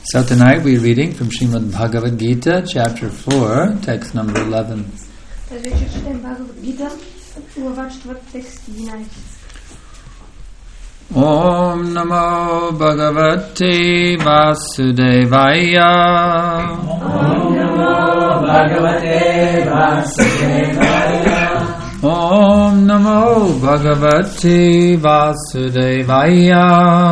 So tonight we're reading from Srimad Bhagavad Gita, chapter 4, text number 11. Om Namo Bhagavate Vasudevaya. Om Namo Bhagavate Vasudevaya. Om Namo Bhagavate Vasudevaya.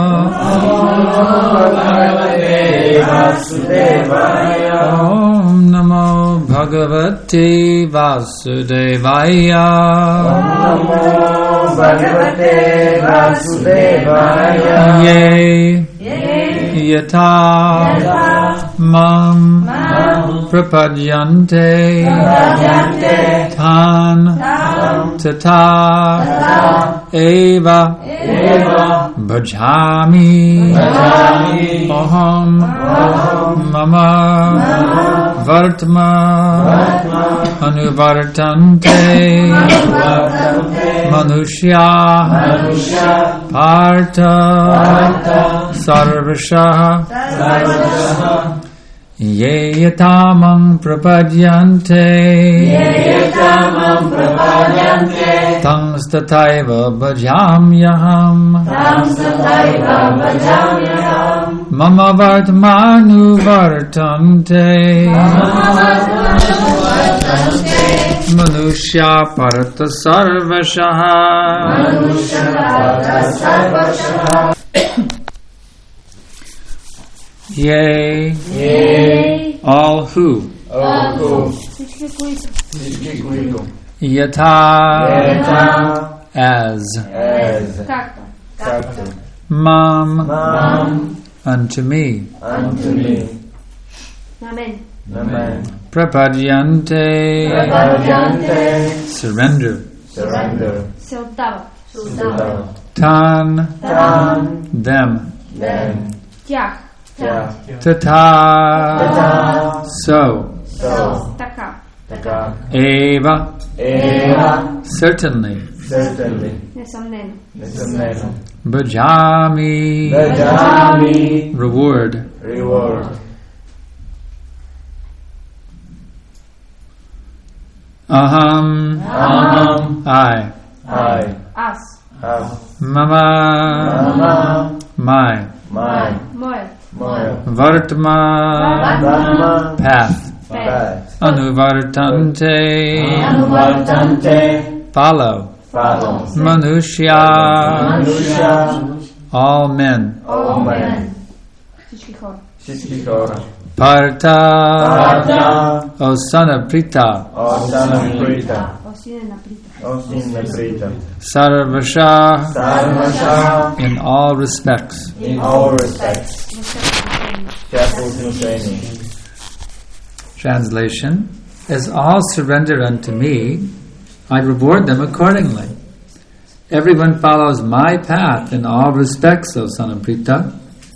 Om Namo Bhagavate Vasudevaya. Om Namo Bhagavate Vasudevaya. Ye Yata Mam Prapadyante Tan Tata Eva Bhajami Aham Mama Vartma Anuvartante Manushya Partha Sarvashaha Ye yatamam prapadyante Tang stataiva bhajamyaham Mama vartmanu vartante Manushya Partha Sarvashaha Yea, all who, yata, as, mam, unto me, prapadyante, surrender, tan, them, tata, so, eva, certainly, bhajami, reward, aham, I, mama, my, vartma, path, anuvartante, follow, manushya, all men, Partha, O son of Pritha, Sarvasha, in all respects. Translation: as all surrender unto me, I reward them accordingly. Everyone follows my path in all respects, O son of Pritha.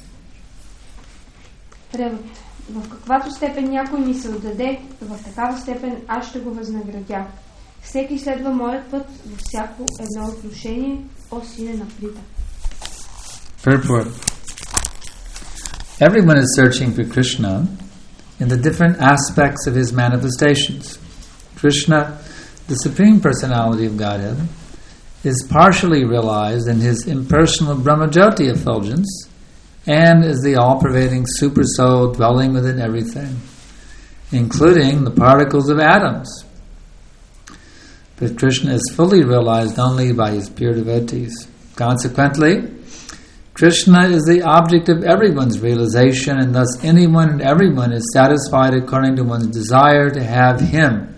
В каквато степен някой ми се отдаде, в такава степен аз ще го възнаградя. Всеки следва моят път във всяко едно отношение, о сине на Прита. Purport. Everyone is searching for Krishna in the different aspects of his manifestations. Krishna, the Supreme Personality of Godhead, is partially realized in his impersonal Brahmajyoti effulgence and is the all-pervading super soul dwelling within everything, including the particles of atoms. But Krishna is fully realized only by his pure devotees. Consequently, Krishna is the object of everyone's realization, and thus anyone and everyone is satisfied according to one's desire to have him.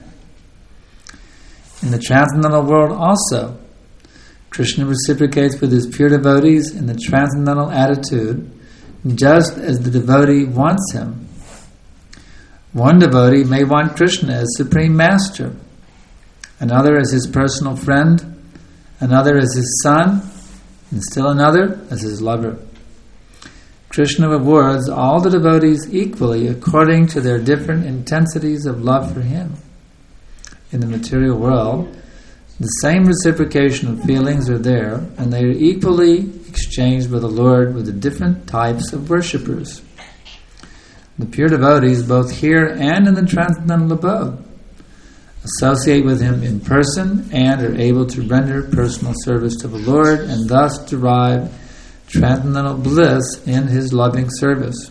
In the transcendental world also, Krishna reciprocates with his pure devotees in the transcendental attitude, just as the devotee wants him. One devotee may want Krishna as Supreme Master, another as his personal friend, another as his son, and still another as his lover. Krishna rewards all the devotees equally according to their different intensities of love for him. In the material world, the same reciprocation of feelings are there, and they are equally exchanged by the Lord with the different types of worshippers. The pure devotees, both here and in the transcendental abode, associate with him in person and are able to render personal service to the Lord and thus derive transcendental bliss in his loving service.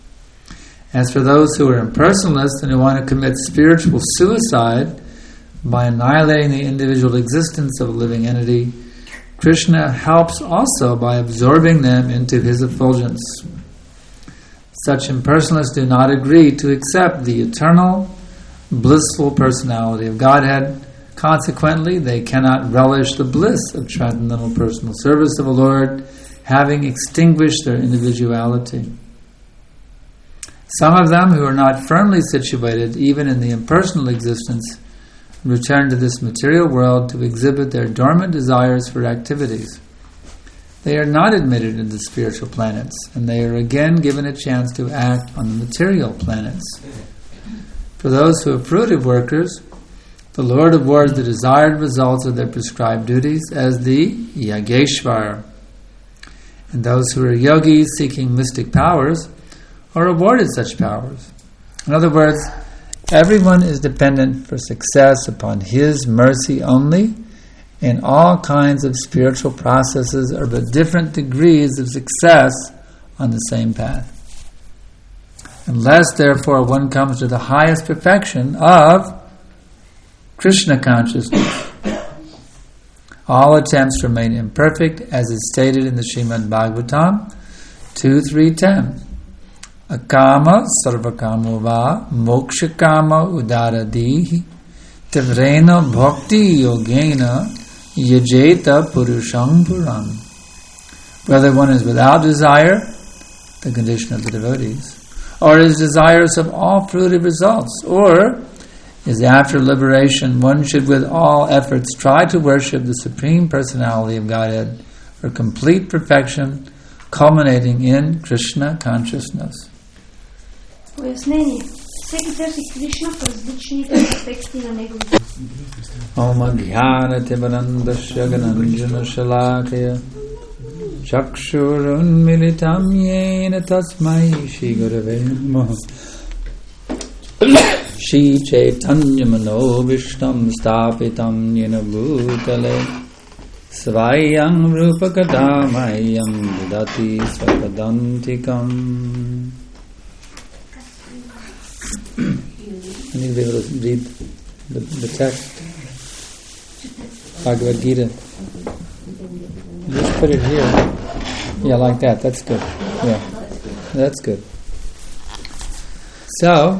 As for those who are impersonalists and who want to commit spiritual suicide by annihilating the individual existence of a living entity, Krishna helps also by absorbing them into his effulgence. Such impersonalists do not agree to accept the eternal, blissful personality of Godhead. Consequently, they cannot relish the bliss of transcendental personal service of the Lord, having extinguished their individuality. Some of them who are not firmly situated even in the impersonal existence return to this material world to exhibit their dormant desires for activities. They are not admitted into the spiritual planets, and they are again given a chance to act on the material planets. For those who are fruitive workers, the Lord awards the desired results of their prescribed duties as the Yageshwar. And those who are yogis seeking mystic powers are awarded such powers. In other words, everyone is dependent for success upon his mercy only, and all kinds of spiritual processes are but different degrees of success on the same path. Unless, therefore, one comes to the highest perfection of Krishna consciousness, all attempts remain imperfect, as is stated in the Srimad Bhagavatam 2.3.10. Akama sarvakamo va mokshakama udaradihi tivrena bhakti yogena yajeta purusham puram. Whether one is without desire, the condition of the devotees, or is desirous of all fruitive results, or is after liberation, one should with all efforts try to worship the Supreme Personality of Godhead for complete perfection, culminating in Krishna consciousness. Пояснение. Всеки търси Кришна в различните аспекти на неговите. Om Adhyana Timanandasya Gananjana Shalakaya Chakshurun Militam Yena Tasmai Shri Gurave Namaha Shri Chaitanya Mano Vishtam Stapitam Yena Bhutale Svayam Rupakadamayam Vidati Svapadantikam. I need to be able to read the text. Bhagavad Gita. Just put it here. Yeah, like that. That's good. Yeah, that's good. So,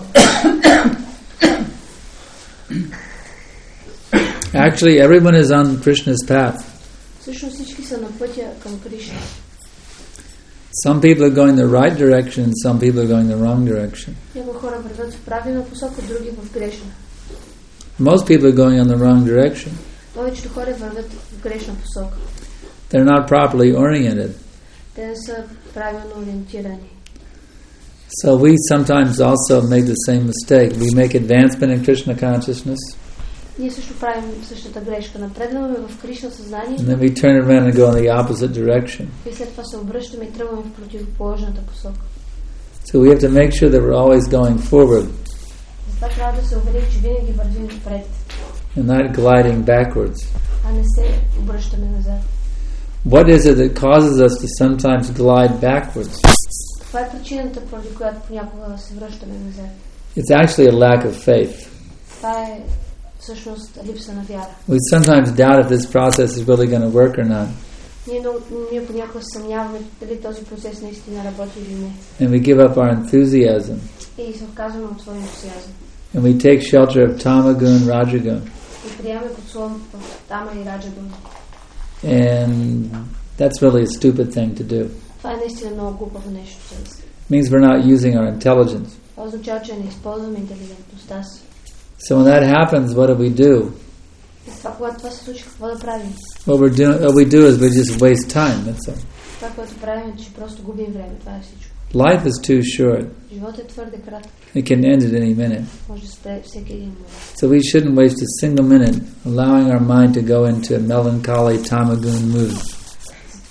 actually, everyone is on Krishna's path. Всъщност всички са на пътя към Кришна. Some people are going the right direction, some people are going the wrong direction. Някои хора вървят в правилна посока, други в грешна. Most people are going on the wrong direction. Повечето хора вървят в грешна посока. They're not properly oriented. Те не са правилно ориентирани. So we sometimes also make the same mistake. We make advancement in Krishna consciousness. Ние също правим същата грешка. Напредваме в Кришна съзнание. And then we turn around and go in the opposite direction. И след това се обръщаме и тръгваме в противоположната посока. So we have to make sure that we're always going forward. Затова трябва да се уверим, че винаги вървим напред. And not gliding backwards. А не се обръщаме назад. What is it that causes us to sometimes glide backwards? Това е причината, поради която понякога се връщаме назад. It's actually a lack of faith. Това е всъщност липса на вяра. We sometimes doubt if this process is really going to work or not. Ние понякога съмняваме дали този процес наистина работи или не. And we give up our enthusiasm. И се отказваме от своя ентусиазъм. And we take shelter of Tamagun, Rajagun. И приемаме подслон в Тама и Раджагун. And that's really a stupid thing to do. Това е наистина много глупаво нещо. It means we're not using our intelligence. Това означава, че не използваме интелигентността си. So when that happens, what do we do? Когато това се случи, какво да правим? What we do is we just waste time, that's all. Това, което правим е, че просто губим време. Това е всичко. Life is too short. Животът е твърде кратък. It can end at any minute. Може да спре всеки един момент. So we shouldn't waste a single minute allowing our mind to go into a melancholy Tamagun mood.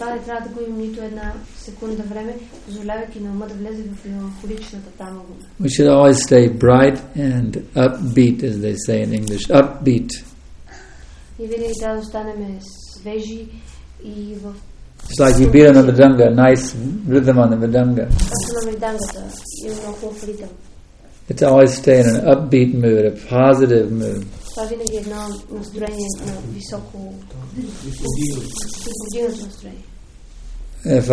това не трябва да губим нито една секунда време, позволявайки на ума да влезе в меланхоличната тамагуна. We should always stay bright and upbeat, as they say in English. Upbeat. И винаги трябва да останем свежи и в... It's like you beat on the mridanga, nice rhythm on the mridanga. Както на мридангата, има много хубав ритъм. It's always stay in an upbeat mood, a positive mood. Това винаги е едно настроение на високо повдигнато настроение. If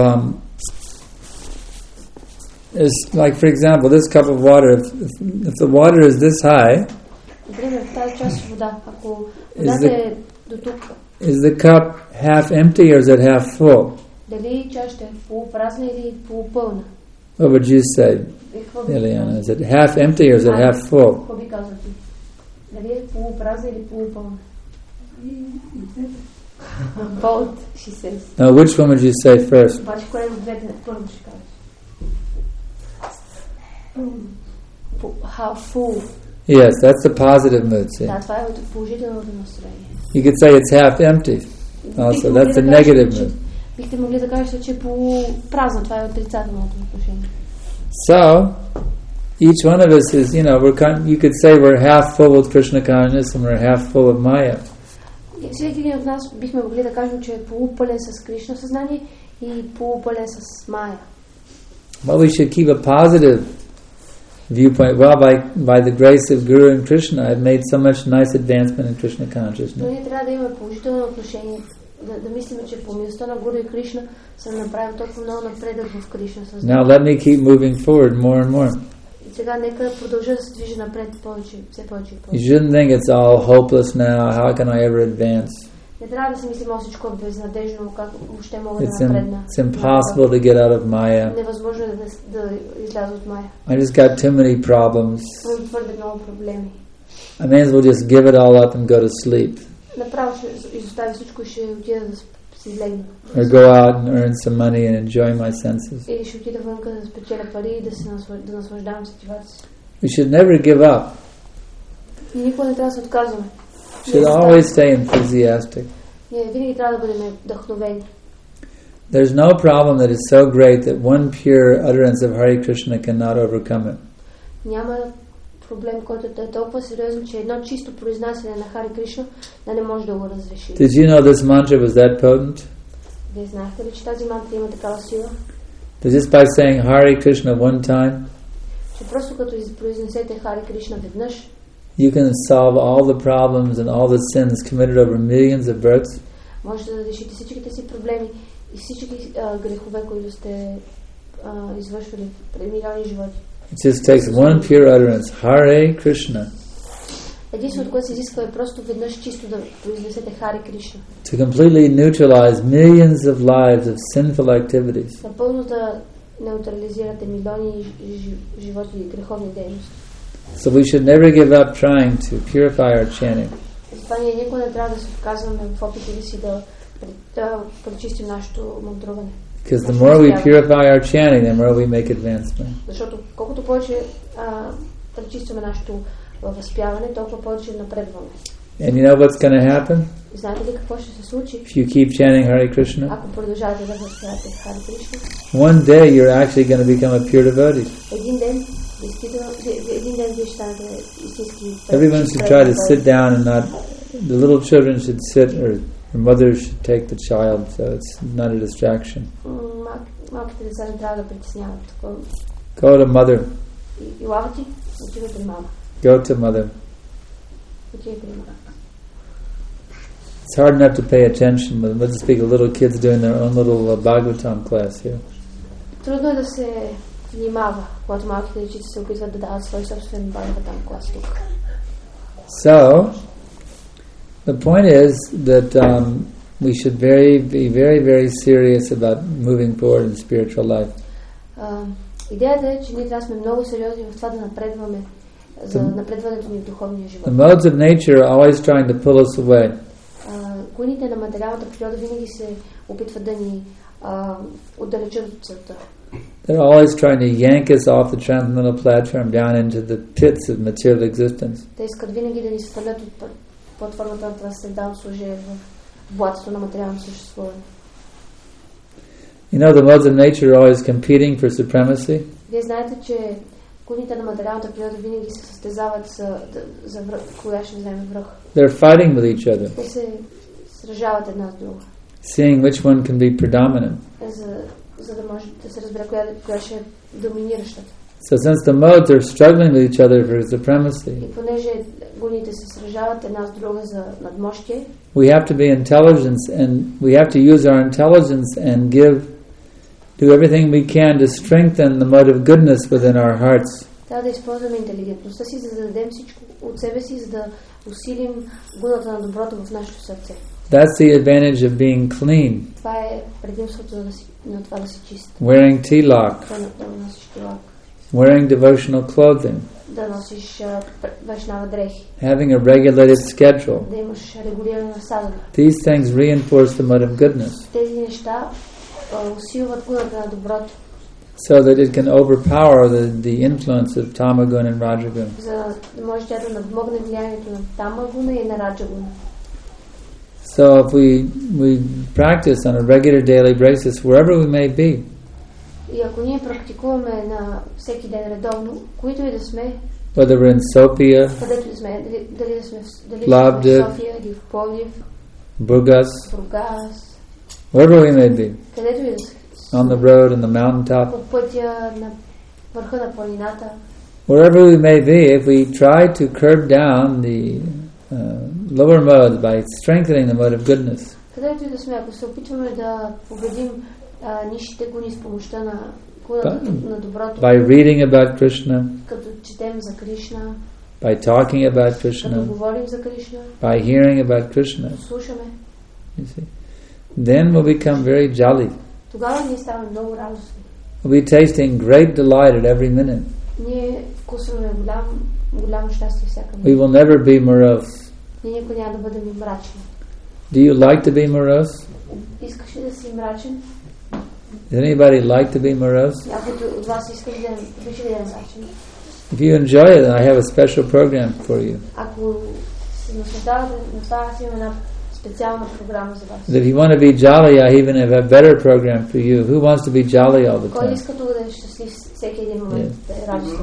it's like, for example, this cup of water, if the water is this high, Например, в тази част вода, ако водата е до тук, is the cup half empty or is it half full? дали чашата е полупразна или полупълна? What would you say, Eliana? Is it half empty or is it half full? Какво би казал ти? Дали е полупразна или полупълна? Both, she says. Now, which one would you say first? Обаче, кое от двете първо ще кажеш? How full? Yes, that's the positive mood. See, Да, това е от положителното настроение. you could say it's half empty. Also, that's the negative mood. Бихте могли да кажете, че е полупразна. Това е отрицателното отношение. So, each one of us is, you could say we're half full with Krishna consciousness and we're half full of Maya. И всеки един от нас бихме могли да кажем, че е полупълен с Кришна съзнание и полупълен с Майя. But we should keep a positive viewpoint. Well, by the grace of Guru and Krishna, I've made so much nice advancement in Krishna Но consciousness. ние трябва да имаме положително отношение, да мислим, че по милостта на Гуру и Кришна съм направил толкова много напредък в Кришна съзнание. Now let me keep moving forward more and more. И сега нека продължа да се движи напред повече, все повече и You повече. shouldn't think it's all hopeless now. How can I ever advance? Не трябва да си мислим, всичко е безнадежно, как въобще мога да It's напредна. impossible to get out of Maya. Невъзможно е да изляза от Майя. I just got too many problems. Имам твърде много проблеми. I may as well just give it all up and go to sleep. Направо ще изоставя всичко и ще отида да си легна. Or go out and earn some money and enjoy my senses. Или ще отида вънка да спечеля пари и да наслаждавам сетивата си. We should never give up. И никога не трябва да се отказваме. We should always stay enthusiastic. Ние винаги трябва да бъдем вдъхновени. There's no problem that is so great that one pure utterance of Hare Krishna cannot overcome it. Няма проблем, който е толкова сериозен, че едно чисто произнасяне на Хари Кришна да не може да го разреши. Did you know this mantra was that potent? Вие знаехте ли, че тази мантра има такава сила? That just by saying Hare Krishna one time, Че просто като произнесете Хари Кришна веднъж, you can solve all the problems and all the sins committed over millions of births. можете да решите всичките си проблеми и всички грехове, които сте извършвали пред милиони животи. It just takes one pure utterance, Hare Krishna, Единственото, което се изисква е просто веднъж чисто да произнесете Хари Кришна. to completely neutralize millions of lives of sinful activities. Напълно да неутрализирате милиони животи и греховни дейности. So we should never give up trying to purify our chanting. Затова ние никога не трябва да се отказваме в опитите си да пречистим нашето мантруване. Because the more we purify our chanting, the more we make advancement. Защото колкото повече пречистваме нашето възпяване, толкова повече напредваме. And you know what's going to happen? Знаете ли какво ще се случи? If you keep chanting Hare Krishna, Ако продължавате да възпявате Хари Кришна, one day you're actually going to become a pure devotee. един ден вие ще станете истински. Everyone should try to sit down and not. The little children should sit, or mothers should take the child, so it's not a distraction. Малките деца не трябва да притесняват. Go to mother. И лава ти, отива при мама. Go to mother. Отива при мама. It's hard enough to pay attention, but let's speak of little kids doing their own little Bhagavatam class here. Трудно е да се внимава, когато малките дечица се опитват да дават свой собствен Бхагаватам клас тук. So, the point is that we should be very, very serious about moving forward in spiritual life. Идеята е, че ние трябва да сме много сериозни в това да напредваме за напредването ни в духовния живот. The modes of nature are always trying to pull us away. Коните на материалната природа винаги се опитват да ни отдалечат от целта. They're always trying to yank us off the transcendental platform down into the pits of material existence. Те искат винаги да ни свалят от платформата на трансцендентално служение в блатото на материално съществуване. You know, the modes of nature are always competing for supremacy. Вие знаете, че гуните на материалната природа винаги се състезават за коя ще вземе връх. They're fighting with each other, Те се сражават една с друга, seeing which one can be predominant. за да може да се разбере коя ще е доминиращата. So since the modes are struggling with each other for supremacy, И понеже гуните се сражават една с друга за надмощие, we have to be intelligent, and we have to use our intelligence and do everything we can to strengthen the mode of goodness within our hearts. трябва да използваме интелигентността си, за да дадем всичко от себе си, за да усилим гуната на доброто в нашето сърце. That's the advantage of being clean, Това е предимството на това да си чист. wearing tilak, Да носиш тилак, wearing devotional clothing, да носиш вайшнава дрехи, having a regulated schedule. да имаш регулиране на садъка. These things reinforce the mode of goodness, Тези неща усилват гуната на доброто, so that it can overpower the influence of tamagun and rajagun. за да може тя да надмогне влиянието на тамагуна и на раджагуна. So if we practice on a regular daily basis, wherever we may be, И ако ние практикуваме на всеки ден редовно, които и да сме, whether we're in Sofia, където и да сме, дали сме в Пловдив, София или в Пловдив, Burgas, Бургас, wherever we may be, където и да сме, on the road, in the mountaintop, по пътя на върха на планината, wherever we may be, if we try to curb down the lower modes by strengthening the mode of goodness, където и да сме, ако се опитваме да победим нишите гуни с помощта на гуната на доброто, by reading about Krishna, като четем за Кришна, by talking about като Krishna, говорим за Кришна, by hearing about Krishna, слушаме, you see, then we'll become very jolly. тогава ние ставаме много радостни. We'll be tasting great delight at every minute. Ние вкусваме голямо щастие всяка We минута. will never be morose. Ние никога няма да бъдем мрачни. Do you like to be morose? Искаш ли да си мрачен? Does anybody like to be morose? Някой от вас иска ли да е мрачен? If you enjoy it, I have a special program for you. Ако се наслаждавате на това, аз имам една специална програма за вас. If you want to be jolly, I even have a better program for you. Who wants to be jolly all the Кой time? иска да е щастлив всеки един момент, да е радостен?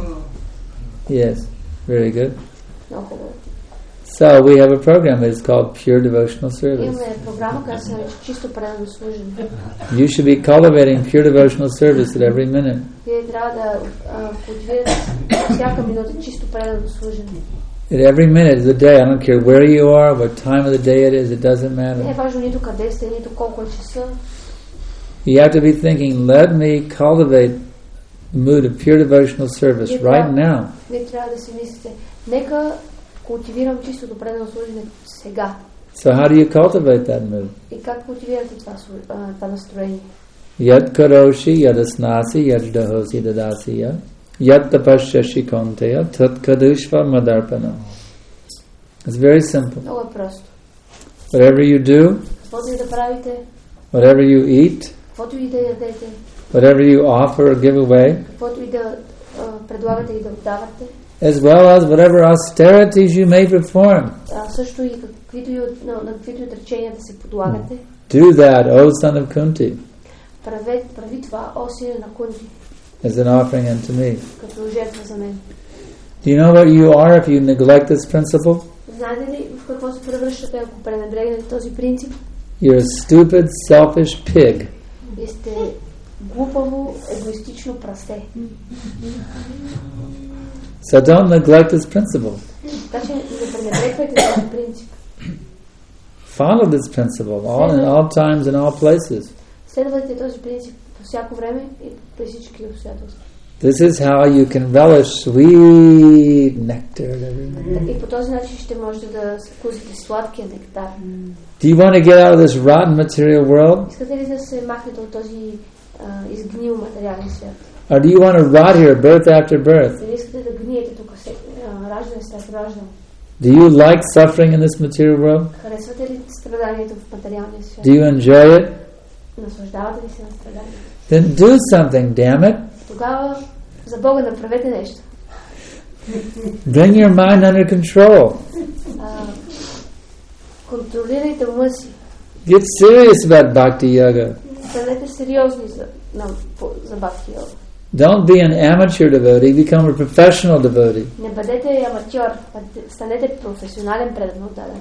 Yes, very good. Много хубаво. So we have a program. It's called Pure Devotional Service. Имаме програма, която се нарича чисто предано служене. You should be cultivating pure devotional service at every minute. Вие трябва да култивирате всяка минута чисто предано служене. At every minute of the day, I don't care where you are, what time of the day it is, it doesn't Не е matter. важно нито къде сте, нито колко е часа. You have to be thinking, let me cultivate the mood of pure devotional service right now. Вие трябва да си мислите, нека култивирам чистото предано служене сега. So how do you cultivate that mood? И как култивирате това настроение? Yad karoshi yadasnasi yajdahosi dadasiya yad tapasyashi konteya tat kadushva madarpanam. It's very simple. Много е просто. Whatever you do, Каквото и да правите, whatever you eat, каквото и да ядете, whatever you offer or give away, каквото и да предлагате и да отдавате, as well as whatever austerities you may perform. също и на каквито отречения да се подлагате, Do that, O son of Kunti, прави това, о сине на Кунти, as an offering unto me. като жертва за мен. Do you know what you are if you neglect this principle? Знаете ли в какво се превръщате, ако пренебрегнете този принцип? You're a stupid, selfish pig. Вие сте глупаво, егоистично прасе. So don't neglect this principle. Така че не пренебрегвайте този принцип. Follow this principle in all times and all places. Следвайте този принцип по всяко време и при всички обстоятелства. This is how you can relish sweet nectar at every minute. И по този начин ще можете да вкусите сладкия нектар. Do you want to get out of this rotten material world? Искате ли да се махнете от този изгнил материален свят? Or do you want to rot here birth after birth? Или искате да гниете тук раждане след раждане? Do you like suffering in this material world? Харесвате ли страданието в материалния свят? Do you enjoy it? Наслаждавате ли се на страданието? Then do something, damn it. Тогава за Бога направете нещо. Bring your mind under control. Контролирайте ума си. Get serious about bhakti yoga. станете сериозни за бхакти йога. Don't be an amateur devotee, become a professional devotee. Не бъдете аматьор, а станете професионален предан отдаден.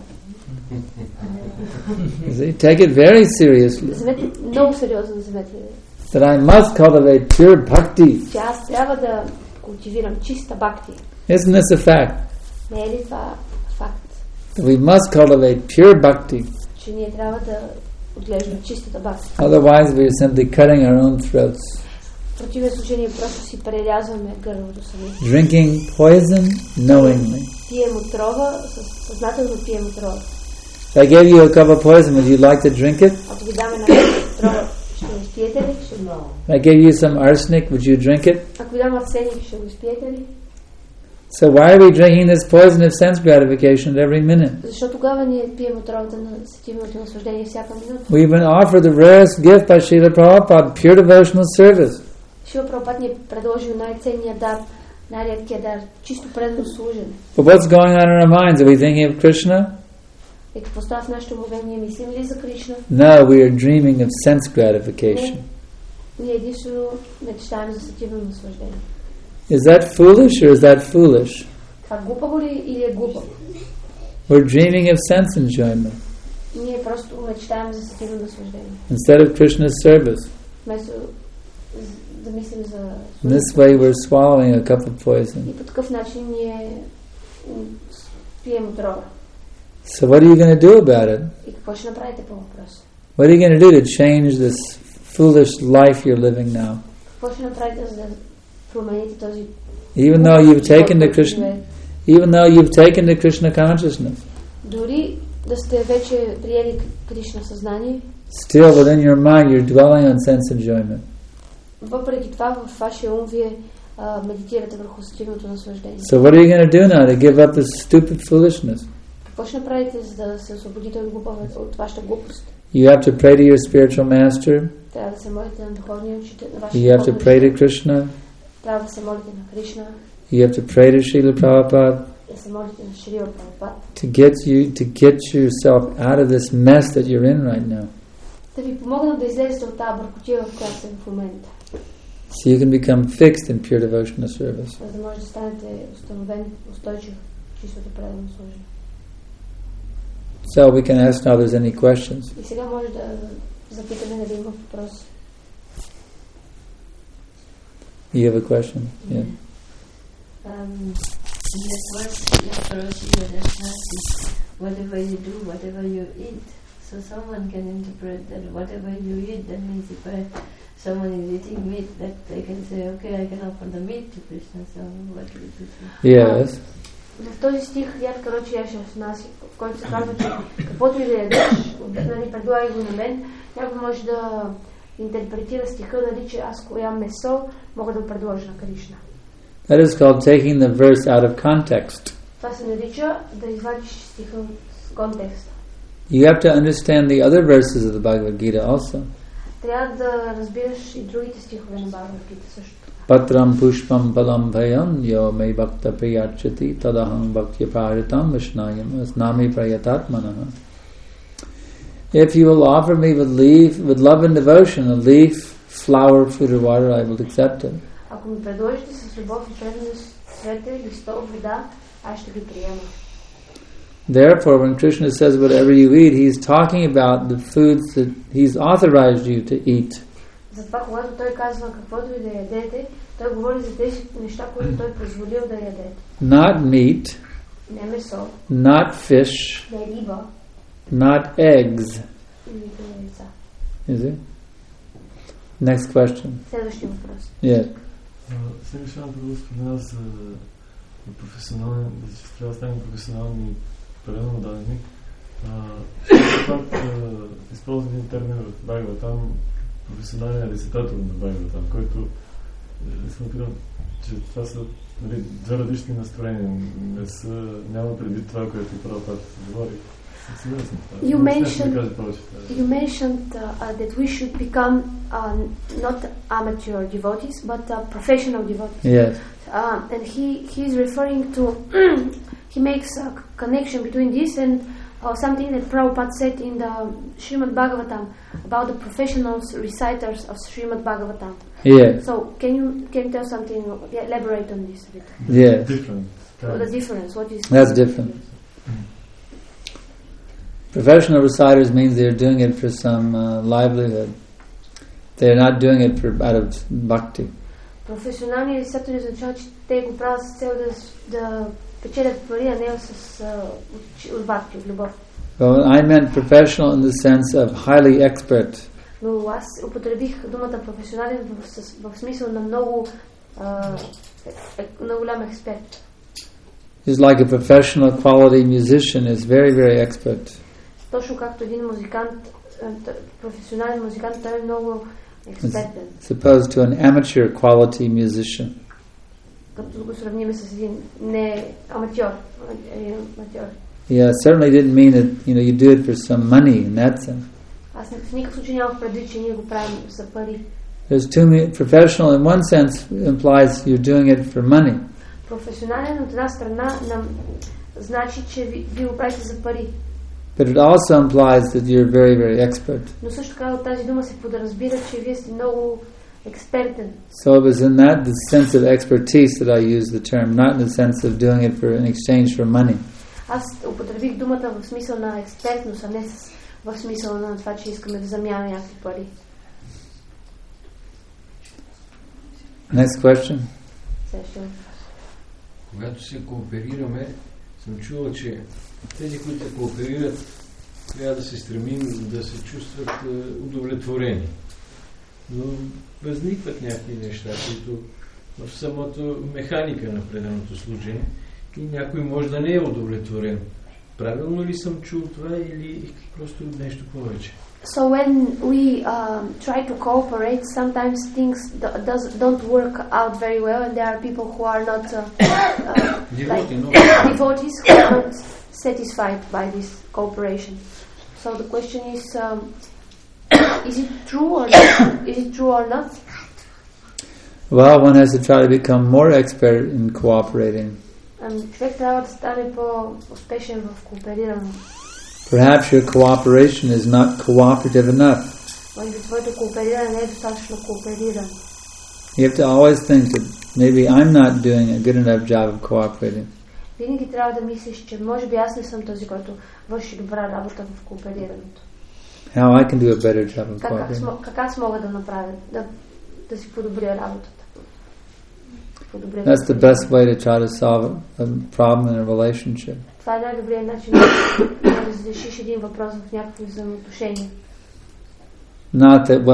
Take it very seriously. Вземете много сериозно, вземете. That I must cultivate pure bhakti. Че аз трябва да култивирам чиста бхакти. Isn't this a fact? Не е ли това факт? That we must cultivate pure bhakti. Че ние трябва да отглеждаме чистата бхакти. Otherwise we are simply cutting our own throats. В противен случай ние просто си прерязваме гърлото сами. Drinking poison knowingly. Пием отрова, съзнателно пием отрова. If I gave you a cup of poison, would you like to drink it? Ако ви даме на отрова, ще го изпиете ли? If I gave you some arsenic, would you drink it? Ако ви дам арсеник, ще го изпиете ли? So why are we drinking this poison of sense gratification at every minute? Защо тогава ние пием отровата на сетивното наслаждение всяка минута? We've been offered the rarest gift by Srila Prabhupada, pure devotional service. Шрила Прабхупад ни е предложил най-ценния дар, най-редкия дар, чисто предано служене. But what's going on in our minds? Are we thinking of Krishna? И какво става в нашето умове? Ние мислим ли за Кришна? No, we are dreaming of sense gratification. Ние единствено мечтаем за сетивно наслаждение. Is that foolish or is that foolish? Това глупаво ли или е глупаво? We're dreaming of sense enjoyment Ние просто мечтаем за сетивно наслаждение. instead of Krishna's service. Вместо да мислим за... In this way we're swallowing a cup of poison. И по такъв начин ние пием отрова. So what are you going to do about it? И какво ще направите по въпроса? What are you going to do to change this foolish life you're living now? Какво ще направите, за да промените този... Even though you've taken to Krishna, even though you've taken to Krishna consciousness, дори да сте вече приели Кришна съзнание, still within your mind you're dwelling on sense enjoyment. въпреки това в вашия ум вие медитирате върху сетивното наслаждение. So what are you going to do now to give up this stupid foolishness? Какво ще направите, за да се освободите от вашата глупост? You have to pray to your spiritual master. Трябва да се молите на духовния учител, на вашия You have to pray to Krishna. Трябва да се молите на Кришна. You have to pray to Srila Prabhupada Да се молите на Шрила Прабхупад. to get yourself out of this mess that you're in right now. Да ви помогнат да излезете от тази бъркотия, в която сте в момента. So you can become fixed in pure devotional service. За да може да станете установен, устойчив, чистото предано служение. So we can ask now if there's any questions. И сега може да запитаме дали има въпрос. You have a question? Yeah. Yes, whatever you do, whatever you eat. So someone can interpret that whatever you eat, that means if someone is eating meat, that they can say, okay, I can offer the meat to Krishna, so what do you do? Yes. В този стих Яд Карочи Яшев Наси, в който се казва, че каквото и да ядеш, нали, предлагай го на мен, някой може да интерпретира стиха, нали, че аз ако ям месо, мога да го предложа на Кришна. That is called taking the verse out of context. Това се нарича да извадиш стиха от контекста. You have to understand the other verses of the Bhagavad Gita also. Трябва да разбираш и другите стихове на Бхагавад Гита също. Patram pushpam palam bhayam yo me bhakta priyachati tadaham bhaktya paritam vishnayam asnami prayatatmanaha. If you will offer me with love and devotion, a leaf, flower, food or water, I will accept it. Ако ми предложите с любов и преданост цвете, листов, вода, аз ще ги приема. Therefore, when Krishna says whatever you eat, he's talking about the foods that he's authorized you to eat. Затова, когато той казва каквото и да ядете, той говори за тези неща, които той позволил да ядете. Not meat, Не месо, not fish, не риба, not eggs. или яйца. Is it? Next question. Следващия въпрос. Yeah. Сега ще направя спомена за професионален, че трябва да станем професионални предано дадени. Пак използвам един термин в Бхагаватам, професионален рецитатор на Бхагаватам, който искам да питам, че това са две различни настроения. Няма предвид това, което Прабхупад говори. You mentioned that we should become not amateur devotees, but professional devotees. Yes. And he's referring to, he makes a connection between this and or something that Prabhupada said in the Srimad Bhagavatam about the professional reciters of Srimad Bhagavatam. Yeah. So can you tell something, elaborate on this a bit? Yeah. Different. The difference, what is That's different. Professional reciters means they're doing it for some livelihood. They're not doing it out of bhakti. Професионални рецитатори означава, че те го правят с цел да печелят пари, а не от бхакти, от любов. Well, I meant professional in the sense of highly expert. Но аз употребих думата професионален в смисъл на много на голям експерт. Just like a professional quality musician is very, very expert. Точно както един музикант, професионален музикант, той е много експертен. As opposed to an amateur quality musician. Като го сравним с един не аматьор. Yeah, certainly didn't mean that you do it for some money in that sense. Аз в никакъв случай нямах предвид, че ние го правим за пари. There's too many. Professional in one sense implies you're doing it for money. Професионален от една страна значи, че ви го правите за пари. But it also implies that you're very, very expert. Но също така от тази дума се подразбира, че вие сте много експертен. So it was in that the sense of expertise that I used the term, not in the sense of doing it for in exchange for money. Аз употребих думата в смисъл на експертност, а не в смисъл на това, че искаме да замяна някакви пари. Next question. Когато се кооперираме, съм чувал, че тези, които се кооперират, трябва да се стремим да се чувстват удовлетворени. Но възникват някакви неща, които в самото механика на предаването служение и някой може да не е удовлетворен. Правилно ли съм чул това или просто нещо повече? So when we try to cooperate, sometimes things don't work out very well, and there are people who are not devotees who are not satisfied by this cooperation. So the question is it true or not? Is it true or not? Well, one has to try to become more expert in cooperating. Човек трябва да стане по-успешен в коопериране. Perhaps your cooperation is not cooperative enough. Може би твоето коопериране не е достатъчно коопериране. You have to always think that maybe I'm not doing a good enough job of cooperating. Винаги трябва да мислиш, че може би аз не съм този, който върши добра работа в кооперирането. How I can do a better job of cooperating. Как аз мога да направя, да си подобря работата? That's the best way to try to solve a problem in a relationship. Това е най-добрият начин да разрешиш един въпрос в някакво взаимоотношение. Not that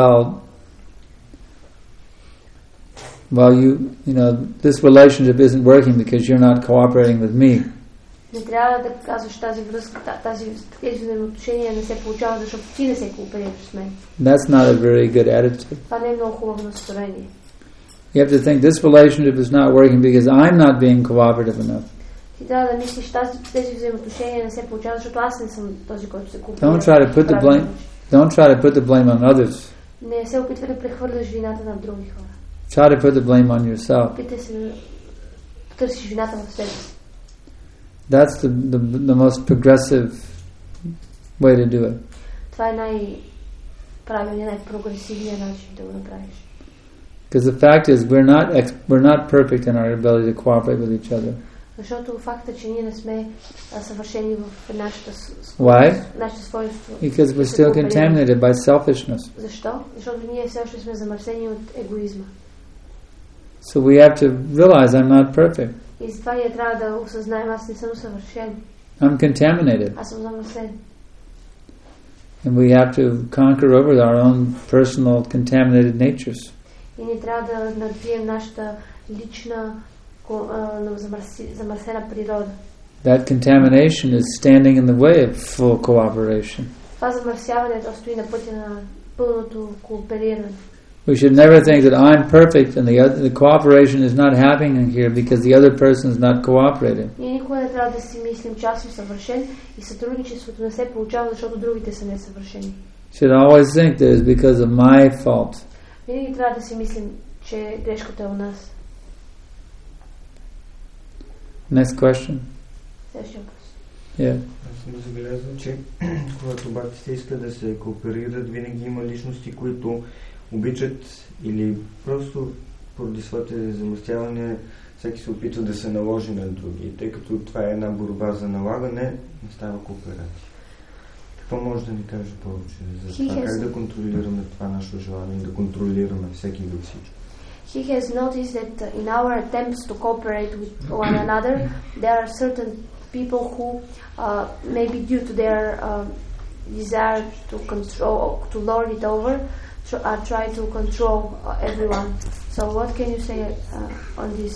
this relationship isn't working because you're not cooperating with me. Не трябва да казваш тази връзка, тези взаимоотношения не се получава, защото ти не се кооперираш с мен. That's not a very good attitude. Това не е много хубаво настроение. You have to think this relationship is not working because I'm not being cooperative enough. Ти трябва да мислиш, тези взаимоотношения не се получават, защото аз не съм този, който се кооперира. Don't try to put the blame on others. Не се опитвай да прехвърляш вината на други хора. Try to put the blame on yourself. Опитай се да търсиш вината в себе си. That's the most progressive way to do it. Това е най-правилният, най-прогресивният начин да го направиш. Because the fact is, we're not perfect in our ability to cooperate with each other. Защото факта, че ние не сме съвършени в нашето свойство. Because we're still contaminated by selfishness. Защо? Защото ние все още сме замърсени от егоизма. So we have to realize I'm not perfect. И затова ние трябва да осъзнаем, аз не съм съвършен. I'm contaminated. Аз съм замърсен. And we have to conquer over our own personal contaminated natures. И ние трябва да надвием нашата лична замърсена природа. That contamination is standing in the way of full cooperation. Това замърсяване стои на пътя на пълното коопериране. We should never think that I'm perfect and the cooperation is not happening here because the other person is not cooperating. Ние никога не трябва да си мислим, че аз съм съвършен и сътрудничеството не се получава, защото другите са несъвършени. Should always think that it's because of my fault. Винаги трябва да си мислим, че грешката е у нас. Next question. Следващия въпрос. Yeah. съм забелязал, че когато бхактите искат да се кооперират, винаги има личности, които обичат или просто поради своите замърсявания всеки се опитва да се наложи на други. Тъй като това е една борба за налагане, не става кооперация. Какво може да ни каже повече за това? Как да контролираме това наше желание, да контролираме всеки във всичко? He has noticed that in our attempts to cooperate with one another, there are certain people who, maybe due to their desire to control, to lord it over, try to control everyone. So, what can you say on this?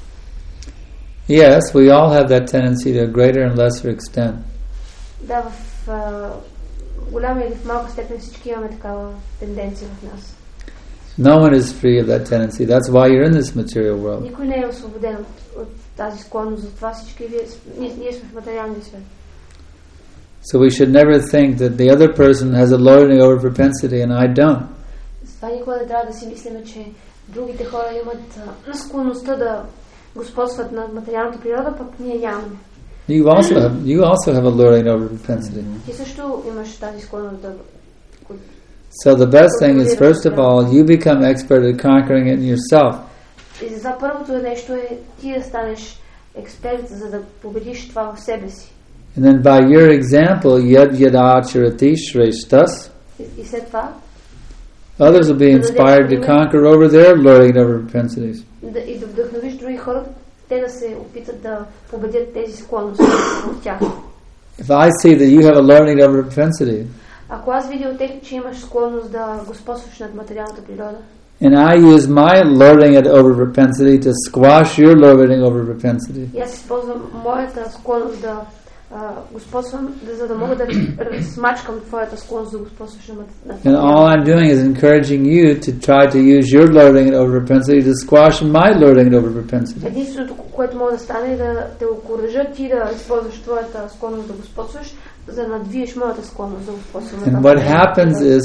Yes, we all have that tendency to a greater and lesser extent. Да, в голяма или в малка степен всички имаме такава тенденция в нас. No one is free of that tendency. That's why you're in this material world. Никой не е освободен от тази склонност, затова всички ние сме в материалния свет. So we should never think that the other person has a lording over propensity and I don't. Затова никога не трябва да си мислиме, че другите хора имат склонността да господстват над материалната природа, пък ние нямаме. You also have a lording over propensity. Ти също имаш тази склонност да... So the best thing is, first of all, you become expert at conquering it in yourself. И за първото нещо е ти да станеш експерт, за да победиш това в себе си. And then by your example, yad yadacharati shreshtas, И след това others will be inspired to conquer over their lording over propensities. И да вдъхновиш други хора, те да се опитат да победят тези склонности от тях. If I see that you have a lording over propensity, ако аз видя от теб, че имаш склонност да господстваш над материалната природа, and I use my lording over propensity to squash your lording over propensity, и аз използвам моята склонност да господствам, за да мога да смачкам твоята склонност да господстваш над and all I'm doing is encouraging you to try to use your lording over propensity to squash my lording over propensity. Единственото, което може да стане, е да те окуража ти да използваш твоята склонност да господстваш, за да надвиеш моята склонност да господствам. And what happens is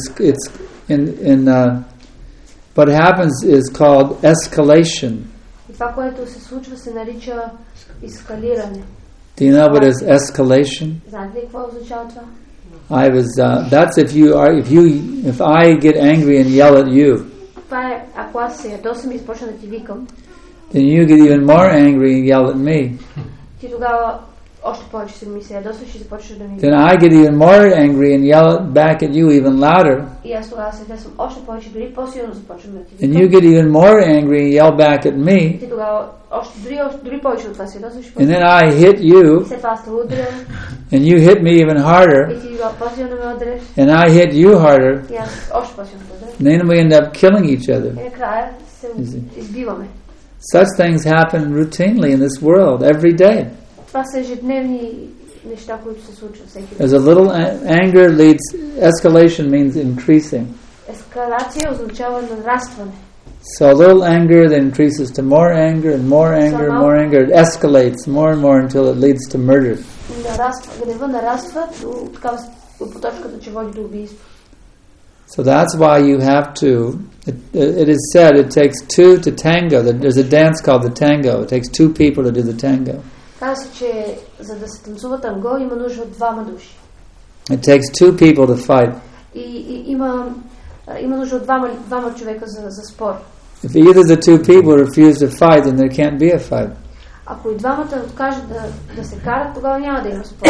what happens is called escalation. И това, което се случва, се нарича ескалиране. Do you know what is escalation? Знаете ли какво означава това? That's if I get angry and yell at you. Това е, ако аз се ядосам и започна да ти викам. Then you get even more angry and yell at me. Ти тогава още повече се ми се ядосваш и започваш да ми... Then I get even more angry and yell back at you even louder. И аз тогава се ядосвам още повече, дори по-силно започвам да ти And викам. you get even more angry and yell back at me. Ти тогава дори повече от това се ядосваш. And then I hit you. И след това аз те удрям. And you hit me even harder. И ти тогава по-силно ме удряш. And I hit you harder. И аз още по-силно те удрям. And then we end up killing each other. И накрая се избиваме. Such things happen routinely in this world every day. Това са ежедневни неща, които се случват всеки As ден. a little anger leads, escalation means increasing. Ескалация означава нарастване. So a little anger then increases to more anger and more anger and more anger. It escalates more and more until it leads to murder. Гнева нараства до точката, че води до убийство. So that's why you have to, it is said it takes two to tango. There's a dance called the tango. It takes two people to do the tango. Казва се, че за да се танцува танго има нужда от двама души. It takes two people to fight. И има нужда от двама човека за спор. If either the two people refuse to fight, then there can't be a fight. Ако и двамата откажат да се карат, тогава няма да има спор.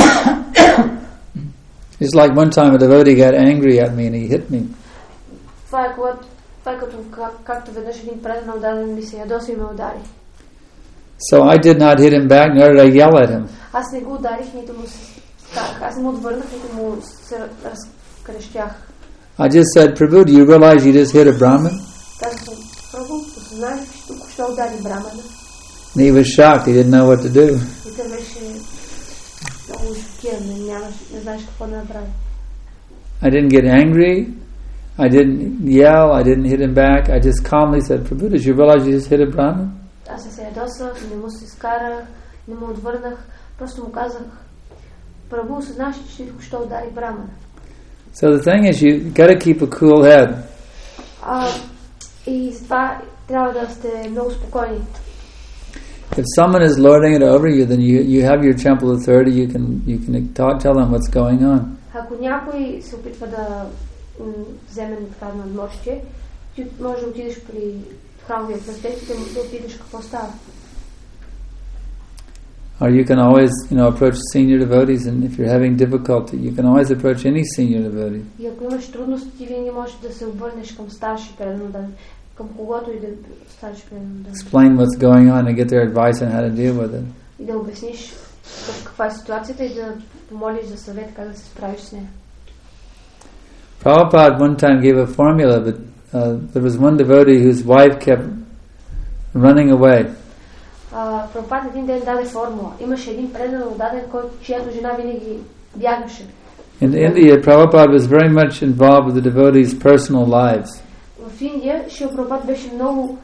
It's like one time a devotee got angry at me and he hit me. Това е както веднъж един предан ударен ми се ядоса и ме удари. So I did not hit him back, nor did I yell at him. Аз не го ударих, нито му се старах. Аз не му отвърнах, нито му се разкрещях. I just said, Prabhu, do you realize you just hit a Brahmin? Казах му, Прабу, осъзнах, че тук ще удари брамана. And he was shocked. He didn't know what to do. И той беше много шокиран, не знаеш какво да направи. I didn't get angry. I didn't yell. I didn't hit him back. I just calmly said, Prabhu, did you realize you just hit a Brahmin? Аз се ядосах, не му се изкарах, не му отвърнах. Просто му казах, Прабу, осъзнаш, че тук ще удари брамана. So the thing is, you got to keep a cool head. И затова трябва да сте много спокойни. If someone is lording it over you, then you have your temple authority. You can tell them what's going on. Ако някой се опитва да вземе така надмощие, ти можеш да отидеш при храмовия престет и да опиташ какво става. Or you can always, approach senior devotees, and if you're having difficulty, you can always approach any senior devotee. И ако имаш трудности, ти винаги можеш да се обърнеш към старши преданодани, към когото и да станеш преданодани. Explain what's going on and get their advice on how to deal with it. И да обясниш каква е ситуацията и да помолиш за съвет как да се справиш с нея. Prabhupada one time gave a formula, but there was one devotee whose wife kept running away. Прабхупада един ден даде формула. Имаше един преданодаден, чиято жена винаги бягаше. In India, Prabhupada was very much involved with the devotees' personal lives. В Индия Шрила Прабхупада беше много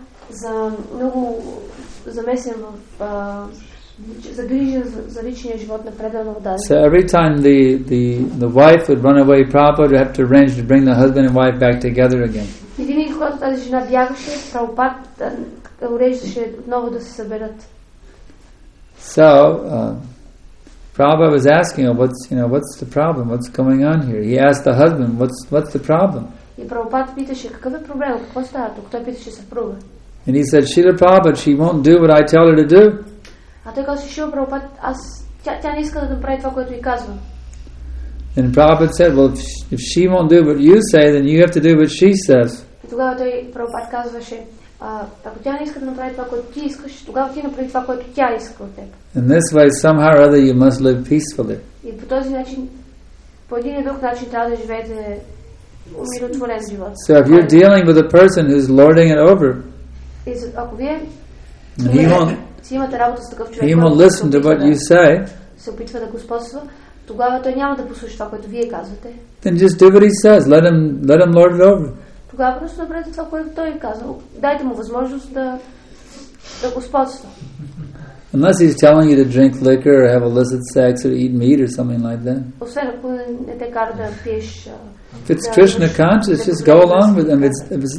замесен в загрижен за личния живот на преданодаден. So every time the wife would run away, Prabhupada would have to arrange to bring the husband and wife back together again. И винаги, когато тази жена бягаше, Прабхупада уреждаше отново да се съберат. So Prabhupada was asking him, what's the problem? What's going on here? He asked the husband, what's the problem? И Прабхупада питаше, какъв е проблемът? Какво става тук? Той питаше съпруга. And he said, Srila Prabhupada, she won't do what I tell her to do. А той каза, Шрила Прабхупада, тя не иска да направи това, което й казвам. And Prabhupada said, well, if she won't do what you say, then you have to do what she says. И тогава той Прабхупада казваше, ако тя не иска да направи това, което ти искаш, тогава ти направи това, което тя иска от теб. In this way, somehow or other, you must live peacefully. И по този начин, по един или друг начин трябва да живеете умиротворен живот. So if you're dealing with a person who's lording it over, И ако вие си имате работа с такъв човек, се опитва да господства, тогава той няма да послуша това, което вие казвате. Then just do what he says. Let him lord it over. Тогава просто направете това, което той е казал. Дайте му възможност да господства. Unless he's telling you to drink liquor or have illicit sex or eat meat or something like that. Освен ако не те кара да пиеш. If it's Krishna conscious, just go along with him.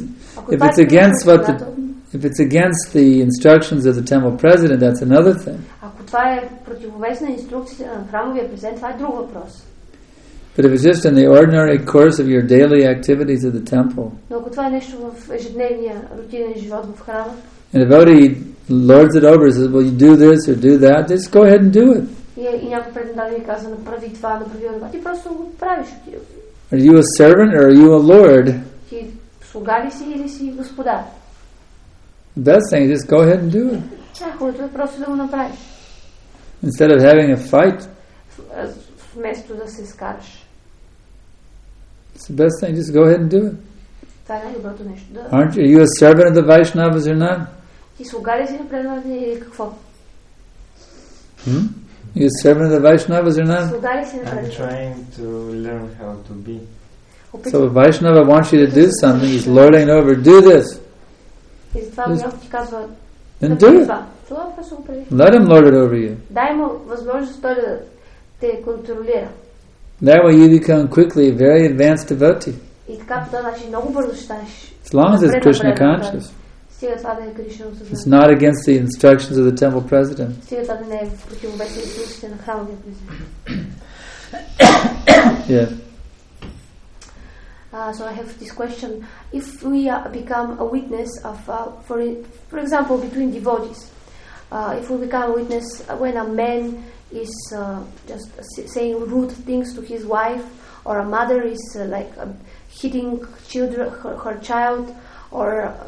If it's against the instructions of the temple president, that's another thing. Ако това е противовес на инструкциите на храмовия президент, това е друг въпрос. But if it's just in the ordinary course of your daily activities of the temple, но ако това е нещо в ежедневния рутинен живот в храма, and if everybody lords it over, says, well, you do this or do that, just go ahead and do it. И някой преданодаден ви казва, направи това, направи това, ти просто го правиш. Are you a servant or are you a lord? Ти слуга ли си или си господар? The best thing is just go ahead and do it. Хубавото е просто да го направиш. Instead of having a fight. Вместо да се скараш. It's the best thing, just go ahead and do it. Това е най-доброто нещо. Aren't you a servant of the Vaishnavas or not? Ти слуга ли си на преданодадени или какво? You a servant of the Vaishnavas or not? Слуга ли си на преданодадени? I'm trying to learn how to be. So if Vaishnava wants you to do something, he's lording it over, do this. И затова някой ти казва, then do it. Let him lord it over you. Дай му възможност той да те контролира. That way you become quickly a very advanced devotee. И така по този начин много бързо ще станеш. As long as it's Krishna conscious. Стига това да е Кришна осъзнание. It's not against the instructions of the temple president. Стига това да не е в противовес на инструкциите на храмовия президент. Yeah. So I have this question: if we become a witness of, for example, between devotees, if we become a witness when a man is just saying rude things to his wife, or a mother is hitting her child, or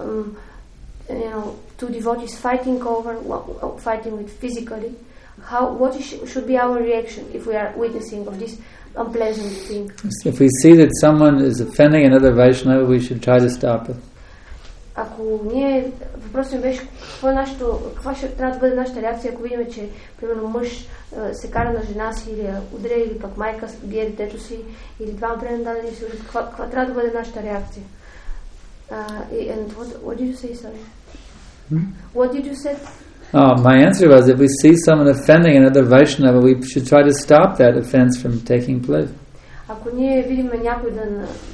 two devotees fighting with physically, what should be our reaction if we are witnessing of this unpleasant thing? If we see that someone is offending another Vaishnava, we should try to stop it. Ако ние, въпросът ми беше каква ще трябва да бъде нашата реакция, ако видим, че примерно мъж се кара на жена си или я удря, или пък майка бие детето си, или двама преданодадени си, каква трябва да бъде нашата реакция? And what did you say, sorry? What did you say? My answer was, if we see someone offending another Vaishnava, we should try to stop that offense from taking place. Ако ние видим някой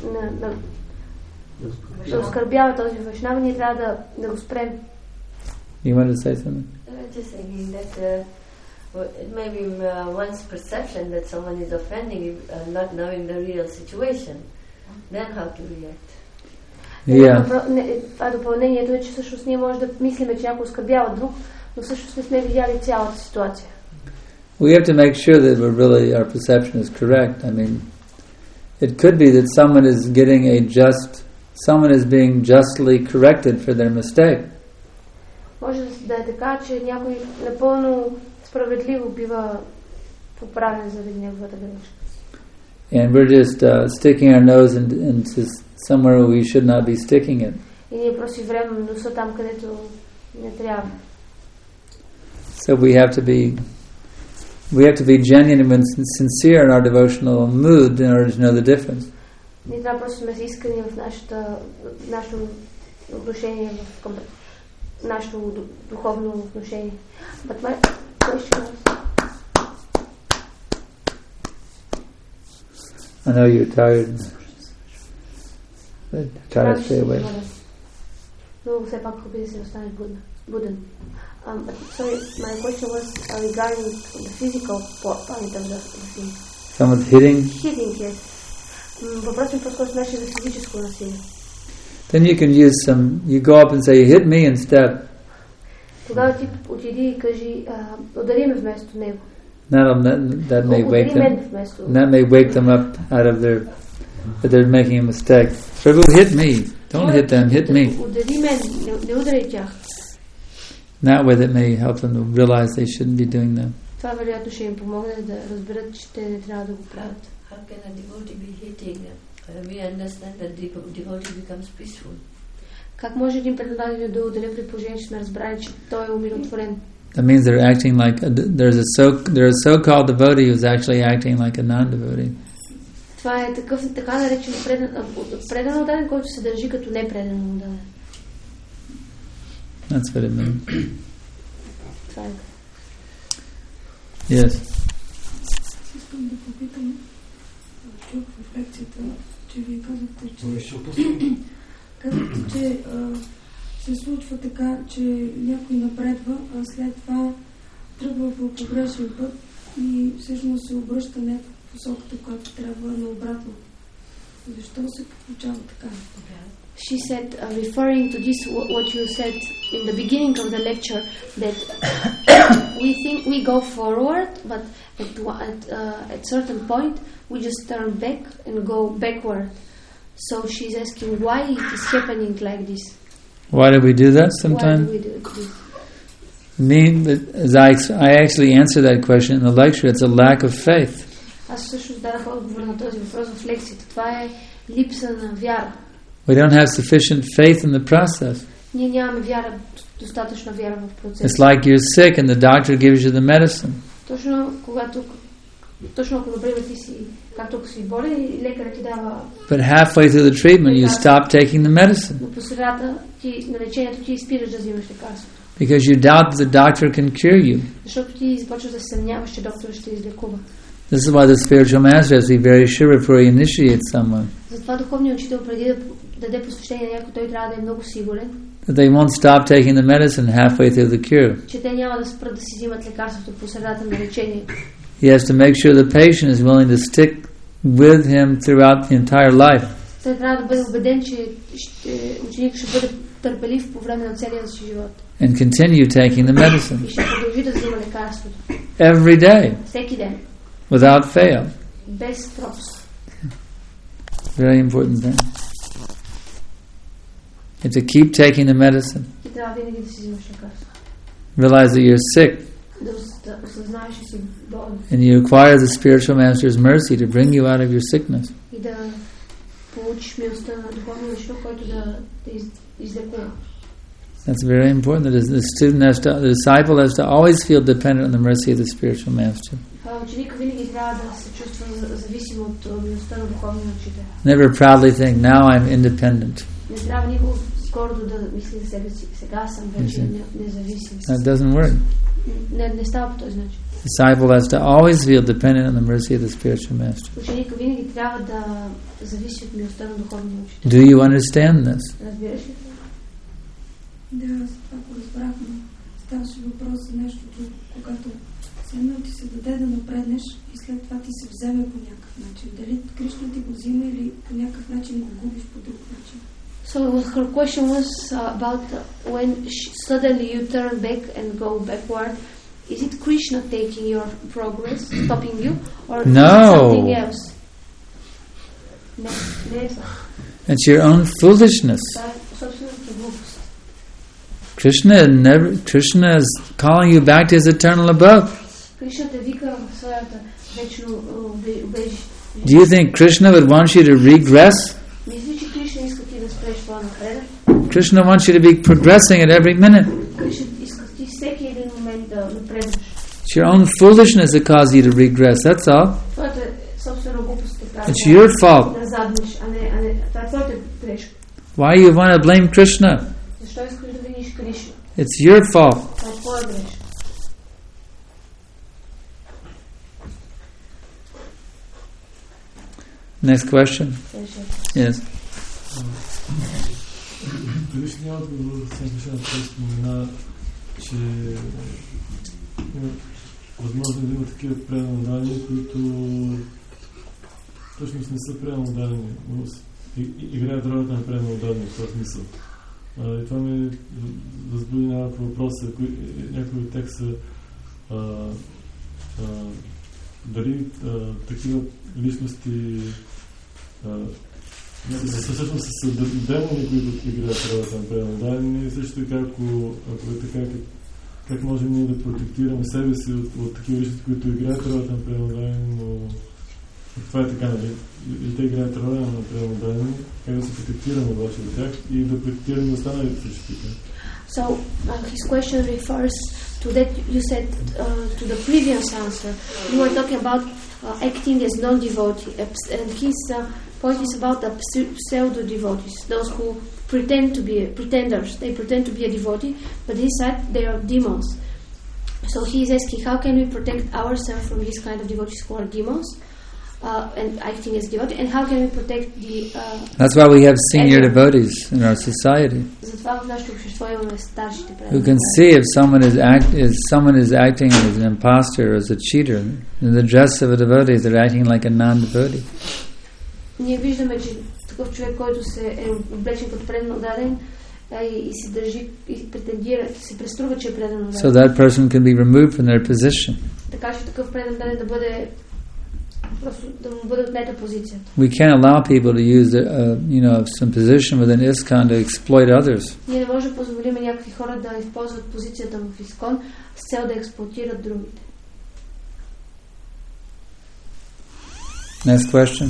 да оскърбява този Вайшнава, ние трябва да го спрем. You want to say something? Just thinking that it may be one's perception that someone is offending, not knowing the real situation. Then how to react? А допълнението е, че всъщност ние може да мислиме, че някой оскърбява друг, но всъщност не сме видяли цялата ситуация. We have to make sure that our perception is correct. I mean, it could be that someone is being justly corrected for their mistake. Може да е така, че някой напълно справедливо бива поправен заради неговата грешка. And we're just sticking our nose into somewhere where we should not be sticking it. И ние просто време носа там, където не трябва. So we have to be genuine and sincere in our devotional mood in order to know the difference. Ние трябва просто сме искрени в нашето отношение към нашето духовно отношение. But my question was... I know you're tired. But try to stay away. Но все пак хубаво да се останеш буден. Sorry, my question was regarding the physical part of the thing. Someone's hitting? Hitting, yes. Въпросът ми по-скоро беше за физическо насилие. Then you can use you go up and say, hit me instead. Тогава ти отиди и кажи, удари ме вместо него. That may wake them up out of that they're making a mistake. Prabhu, hit me. Don't hit them, hit me. Удари мен, не удари тях. That way that may help them to realize they shouldn't be doing that. Това вероятно ще им помогне да разберат, че те не трябва да го правят. How can a devotee be hitting? We understand that devotee becomes peaceful. Как може един преданен да ударя при положение, че сме разбрали, че той е умиротворен? That means they're acting like there's a so-called devotee who's actually acting like a non-devotee. Това е така наречен предан отдаден, който се държи като непредан отдаден. That's what it means. Това е. Yes. Искам да попитам, чух в лекцията, че вие казахте, че се случва така, че някой напредва, а след това тръгва по погрешен път и всъщност се обръща не в посоката, която трябва, наобратно. Защо се получава така? She said, referring to this, what you said in the beginning of the lecture, that we think we go forward, but at certain point we just turn back and go backward. So she's asking why it is happening like this. Why do we do that sometimes? Why do we do this? As I actually answer that question in the lecture, it's a lack of faith. Аз всъщност дадах отговор на този въпрос в лекцията. Това е липса на вяра. We don't have sufficient faith in the process. Ние нямаме вяра, достатъчно вяра в процеса. It's like you're sick and the doctor gives you the medicine. Точно ако например ти си, както ако си болен и лекарът ти дава. But halfway through the treatment you stop taking the medicine. Но по средата на лечението ти спираш да взимаш лекарството. Because you doubt the doctor can cure you. Защото ти започваш да се съмняваш, че докторът ще излекува. This is why the spiritual master has to be very sure before he initiates someone. Затова духовният учител преди да даде посвещение на някой, той трябва да е много сигурен. That they won't stop taking the medicine halfway through the cure. Че те няма да спрат да си взимат лекарството по средата на лечението. He has to make sure the patient is willing to stick with him throughout the entire life. Той трябва да бъде убеден, че ученик ще бъде търпелив по време на целия си живот. And continue taking the medicine. И ще продължи да взима лекарството. Every day. Всеки ден. Without fail. Без пропуск. Very important thing. And to keep taking the medicine. И трябва винаги да си взимаш лекарство. Realize that you're sick. Да осъзнаеш, че си болен. And you require the spiritual master's mercy to bring you out of your sickness. И да получиш милостта на духовния учител, който да те излекува. That's very important. That the disciple has to always feel dependent on the mercy of the spiritual master. Ученик винаги трябва да се чувства зависим от милостта на духовния учител. Never proudly think, now I'm independent. Не трябва никога гордо да мисли за себе си. Сега съм вече независим. That doesn't work. Не става по този начин. Disciple has to always feel dependent on the mercy of the spiritual master. Ученик винаги трябва да зависи от милостта на духовния учител. Do you understand this? Разбираш ли? Да, това го разбрахме. ставаше въпрос за нещо друго. Когато седна ти се даде да напреднеш и след това ти се вземе по някакъв начин. Дали Кришна ти го взима или по някакъв начин го губиш по друг начин? So her question was about when suddenly you turn back and go backward. Is it Krishna taking your progress, stopping you, or No. something else? No, never. It's your own foolishness. Krishna is calling you back to his eternal abode. Do you think Krishna would want you to regress? Krishna wants you to be progressing at every minute. It's your own foolishness that causes you to regress, that's all. It's your fault. Why you want to blame Krishna? It's your fault. Next question. Yes. Предишния отговор съм спомена, че възможно да има такива преднамодални, които всъщност не са преднамодални, но играят ролята на преднамодални в този смисъл. И това ми възбуди някакво въпроса, някои от тях са дали такива личности всъщност са демони, които играят ролята на преднамодални, и също така, ако е така, как можем ние да протектираме себе си от такива личности, които играят ролята на преднамодални, но това е така, нали? И те играят роля на преднамодални, как да се протектираме обаче от тях и да протектираме останалите също така. So his question refers to that you said to the previous answer. You were talking about acting as non-devotee, and his point is about the pseudo-devotees, those who pretend to be pretenders. They pretend to be a devotee, but inside they are demons. So he is asking, how can we protect ourselves from this kind of devotees who are demons and acting as devotees, and how can we protect the That's why we have senior devotees in our society who can see if someone is acting as an imposter or as a cheater. In the dress of a devotee, they're acting like a non-devotee. Ние виждаме, че такъв човек, който се е облечен като преданодаден и се държи и претендира, се преструва, че е преданодаден. So that person can be removed from their position. Така че такъв преданодаден да бъде просто да му бъде отнета позицията. We can't allow people to use some position within ISKCON to exploit others. Ние не можем да позволим някакви хора да използват позицията в ISKCON с цел да експлоатират другите. Next question.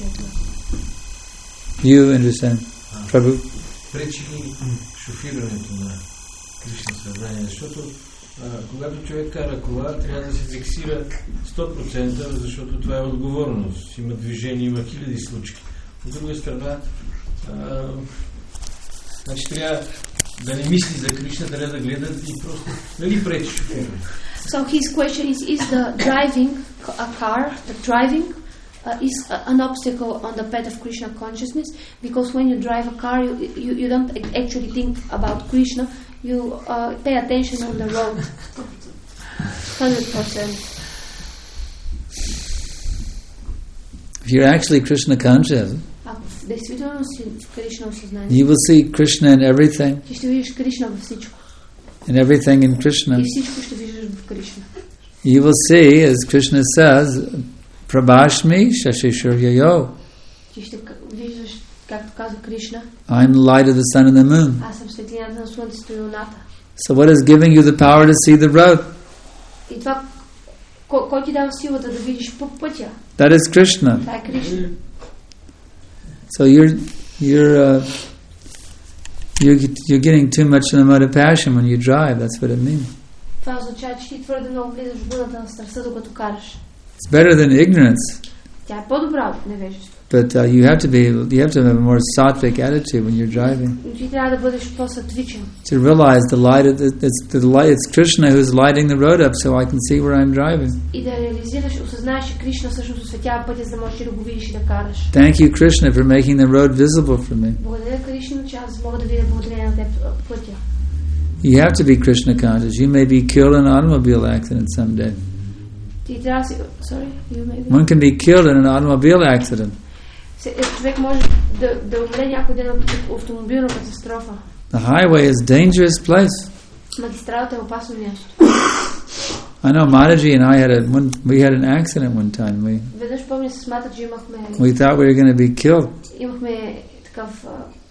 You understand, Prabhu? Пречи ли шофирането на Кришна съзнание, защото когато човек кара кола, трябва да се фиксира 100%, защото това е отговорност. Има движение, има хиляди случки. От друга страна, значи трябва да не мисли за Кришна, трябва да гледа и просто нали пречи шофирането. So his question is the driving a car, the driving is an obstacle on the path of Krishna consciousness, because when you drive a car, you don't actually think about Krishna, you pay attention on the road. 100%. If you're actually Krishna conscious, you will see Krishna in everything, and everything in Krishna. You will see, as Krishna says, Prabhashmi Shashishuryayo. I'm the light of the sun and the moon. So what is giving you the power to see the road? That is Krishna. So you're getting too much in the mode of passion when you drive. That's what it means. It's better than ignorance. But you have to have a more sattvic attitude when you're driving. To realize it's Krishna who's lighting the road up, so I can see where I'm driving. Thank you, Krishna, for making the road visible for me. You have to be Krishna conscious. You may be killed in an automobile accident someday. One can be killed in an automobile accident. Човек може да умре някой ден от автомобилна катастрофа. The highway is a dangerous place. Магистралата е опасно място. I know Mataji and I we had an accident one time. Веднъж помня с Матаджи имахме. We thought we were going to be killed. Имахме такъв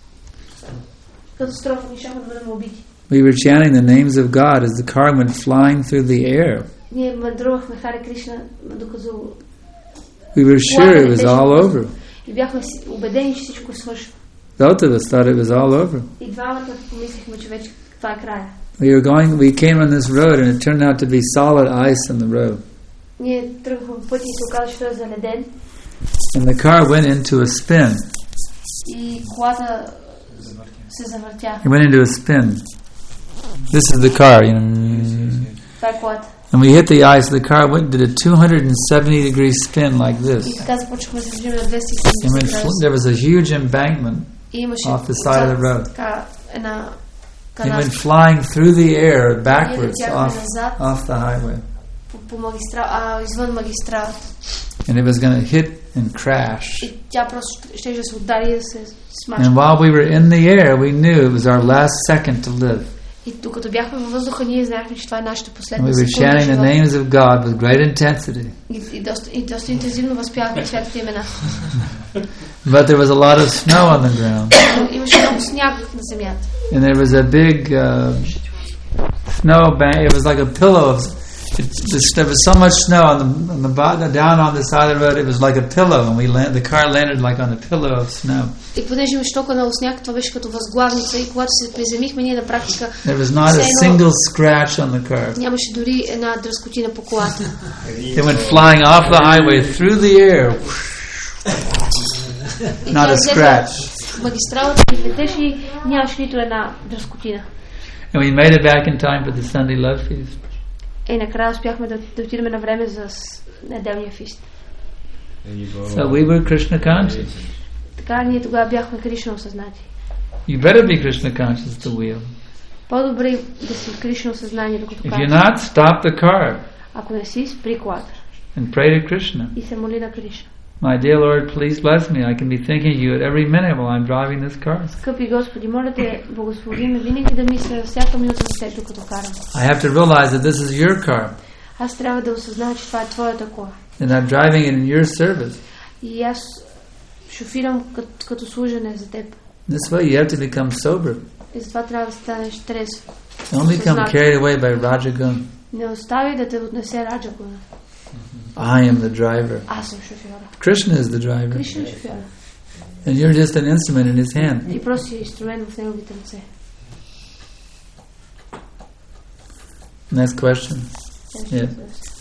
катастрофа, нещахме да бъдем убити. We were chanting the names of God as the car went flying through the air. Ние мантрувахме Харе Кришна, докато we were sure it was all over. И бяхме убедени, че всичко свършва. Both of us thought it was all over. И двамата помислихме, че вече това е края. We came on this road and it turned out to be solid ice on the road. Ние тръгвахме по пътя и се оказа, че той е заледен. And the car went into a spin. И колата се завъртя. It went into a spin. This is the car, you know. Това е колата. And we hit the ice, the car did a 270-degree spin like this. И така започнахме да се движим на 270 градуса. There was a huge embankment off the side of the road. It went flying through the air backwards off the highway. По магистрала, извън магистралата. And it was going to hit and crash. И тя просто ще се удари и да се смачка. And while we were in the air, we knew it was our last second to live. И докато бяхме във въздуха, ние знаехме, че това е нашата последна секунда. We were chanting the names of God with great intensity. И доста интензивно възпявахме светите имена. But there was a lot of snow on the ground. Имаше много сняг на земята. And there was a big snow bank. It was like a pillow of. There was so much snow on the bottom, down on the side of the road. It was like a pillow, and the car landed like on a pillow of snow. И понеже имаше толкова много сняг, това беше като възглавница. И когато се приземихме, ние на практика. There was not a single scratch on the car. Нямаше дори една дръскотина по колата. It went flying off the highway through the air. Not a scratch. Магистралата и летеше и нямаше нито една дръскотина. And we made it back in time for the Sunday Love Feast. И накрая успяхме да отидем на време за неделния фист. So we were Krishna conscious. Така ние тогава бяхме Кришна осъзнати. You better be Krishna conscious at the wheel. По-добре да си Кришна осъзнание, докато караш. If you're not, stop the car. Ако не си, спри колата. And pray to Krishna. И се моли на Кришна. My dear Lord, please bless me. I can be thinking of you at every minute while I'm driving this car. Скъпи Господи, моля те, благослови ме винаги да мисля всяка минута за теб, докато карам. I have to realize that this is your car. Аз трябва да осъзная, че това е твоята кола. And I'm driving it in your service. И аз шофирам като служене за теб. This way you have to become sober. И затова трябва да станеш трезв. Don't become carried away by Rajagun. Не остави да те отнесе Раджагуна. I am the driver. Аз съм шофьора. Krishna is the driver. Кришна е шофьора. And you're just an instrument in his hand. Ти просто си инструмент в неговите ръце. Next question. Yeah.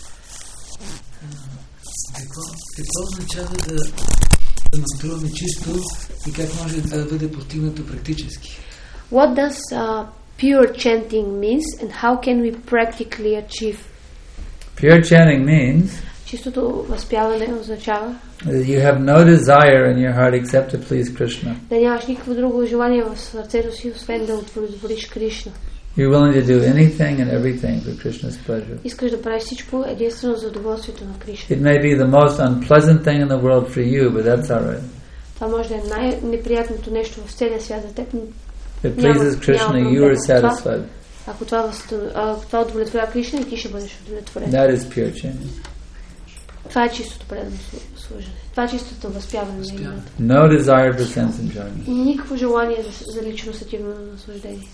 Какво означава да мантруваме чисто и как може да бъде постигнато практически? What does pure chanting means and how can we practically achieve? Pure chanting means чистото възпяване означава you have no desire in your heart except to please Krishna. Да нямаш никакво друго желание в сърцето си, освен да удовлетвориш Кришна. You're willing to do anything and everything for Krishna's pleasure. Искаш да правиш всичко единствено за удоволствието на Кришна. It may be the most unpleasant thing in the world for you, but that's all right. Това може да е най-неприятното нещо в целия свят за теб. If it pleases Krishna, you are satisfied. Ако това удовлетворява Кришна, и ти ще бъдеш удовлетворен. That is pure chanting. Това е чистото предано служене. Това е чистото възпяване на името. No desire for sense enjoyment. Никакво желание за лично сетивно наслаждение.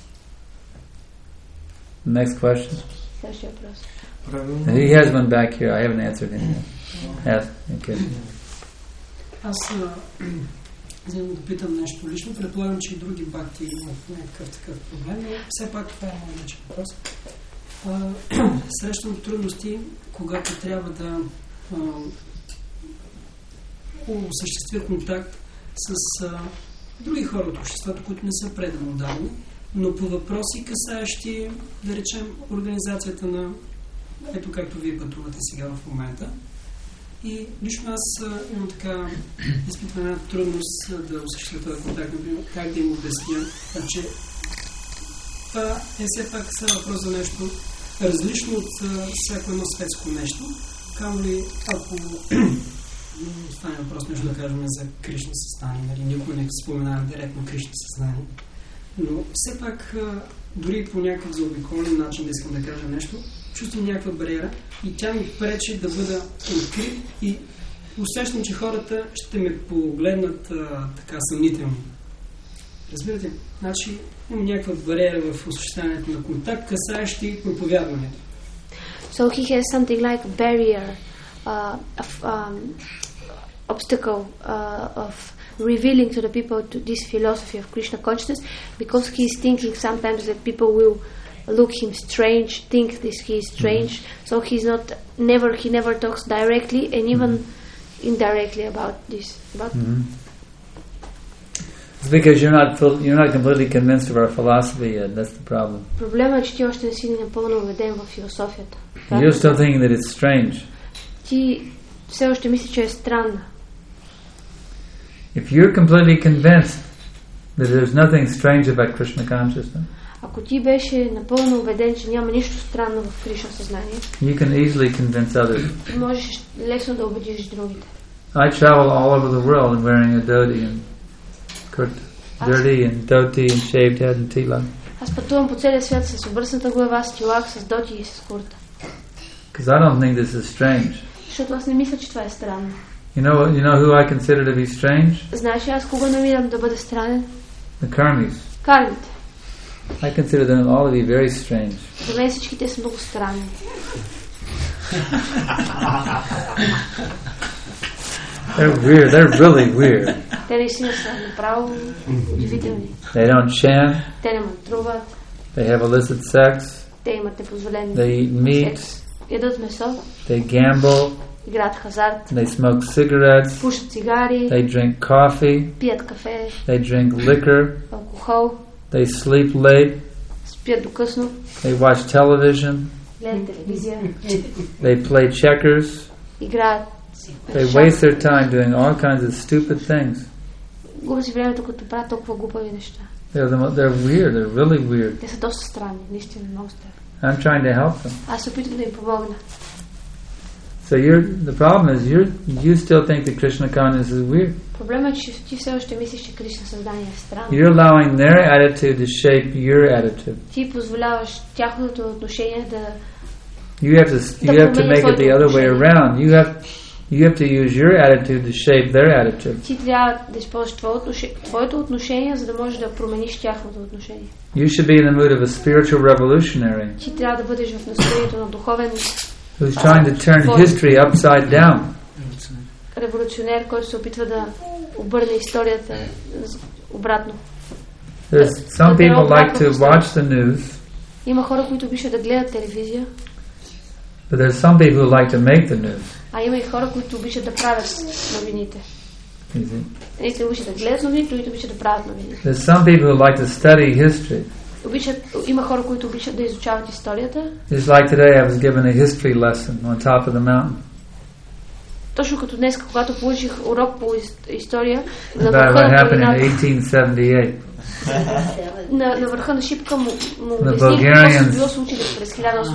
Next question. Следващия въпрос. He has one back here. I haven't answered him yet. Okay. Аз вземам да питам нещо лично. Предполагам, че и други бакти имат някакъв такъв проблем, но все пак това е моят личен въпрос. Срещам трудности, когато трябва да осъществя контакт с други хора от обществото, които не са предано дадени, но по въпроси, касаещи, да речем, организацията на ето както вие пътувате сега в момента. И лично аз имам така изпитвам една трудност да осъществя този контакт, например, как да им обясня, че това все пак са въпрос за нещо различно от всяко едно светско нещо. Камо ли, ако стане въпрос нещо да кажем за Кришна съзнание, нали? Никой не споменава директно Кришна съзнание. Но все пак, дори по някакъв заобиколен начин да искам да кажа нещо, чувствам някаква бариера и тя ми пречи да бъда открит и усещам, че хората ще ме погледнат така съмнително. Разбирате? Значи има някаква бариера в осъществяването на контакт, касаещи проповядването. So he has something like a barrier, obstacle of revealing to the people to this philosophy of Krishna consciousness, because he is thinking sometimes that people will look him strange, think this he is strange. So he's not he never talks directly and even indirectly about this. It's because you're not completely convinced of our philosophy yet. That's the problem. Проблема е, че ти още не си напълно убеден в философията. You're still thinking that it's strange. Ти все още мислиш, че е странна. If you're completely convinced that there's nothing strange about Krishna consciousness, ако ти беше напълно убеден, че няма нищо странно в Кришна съзнание, you can easily convince others. ти можеш лесно да убедиш другите. I travel all over the world wearing a dhoti and shaved head and tilak. Аз пътувам по целия свят с обръсната глава, с тилак, с доти и с курта. Because I don't think this is strange. Защото аз не мисля, че това е странно. You know who I consider to be strange? Знаеш ли аз кого намирам да бъде странен? The karmis. Кармите. I consider them all to be very strange. За мен всички те са много странни. They're weird. They're really weird. Те наистина са направо удивителни. They don't chant. Те не мантруват. They have illicit sex. Те имат непозволен They eat meat. секс. Ядат месо. They gamble. Играят хазарт. They smoke cigarettes. Пушат цигари. They drink coffee. Пият кафе. They drink liquor. Алкохол. They sleep late. Спят до късно. They watch television. Гледат телевизия. They play checkers. Играят. They waste their time doing all kinds of stupid things. Губят си времето, като правят толкова глупави неща. They're weird. They're really weird. Те са доста странни, наистина много странни. I'm trying to help them. Аз се опитвам да им помогна. So the problem is you still think that Krishna consciousness is weird. Проблемът е, че ти все още мислиш, че Кришна създание е странно. You're allowing their attitude to shape your attitude. Ти позволяваш тяхното отношение да You have to make it the other way around. You have to use your attitude to shape their attitude. Ти трябва да използваш твоето отношение, за да можеш да промениш тяхното отношение. You should be in the mood of a spiritual revolutionary. Ти трябва да бъдеш в настроението на духовен who's trying to turn history upside down. Революционер, който се опитва да обърне историята обратно. There's some people like to watch the news. Има хора, които обичат да гледат телевизия. But there's some people who like to make the news. А има и хора, които обичат да правят новините. Едните обичат да гледат новини, другите обичат да правят новини. There's some people who like to study history. Има хора, които обичат да изучават историята. It's like today I was given a history lesson on top of the mountain. Точно като днес, когато получих урок по история на върха на планината, на върха на шипка му обясних какво се било случило през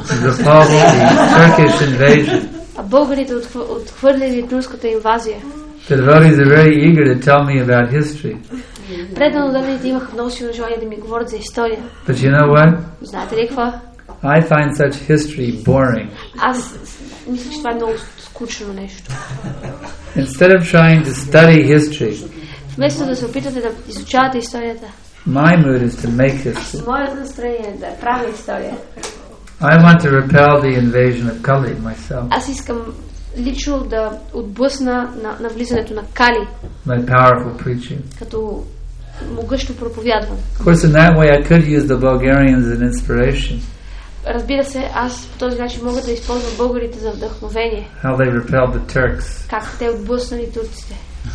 1800. А българите отхвърляли турската инвазия. The devotees are very eager to tell me about history. Преданодавните имаха много силно желание да ми говорят за история. But you know what? Знаете ли какво? I find such history boring. Аз мисля, че това е много скучно нещо. Instead of trying to study history, вместо да се опитате да изучавате историята, my mood is to make history. Моето настроение е да правя история. I want to repel the invasion of Kali myself. Аз искам лично да отблъсна на влизането на Кали. My powerful preaching. Като могъщо проповядване. Of course, in that way I could use the Bulgarians as an inspiration. Разбира се, аз по този начин мога да използвам българите за вдъхновение. How they repelled the Turks. Как те отблъснали турците.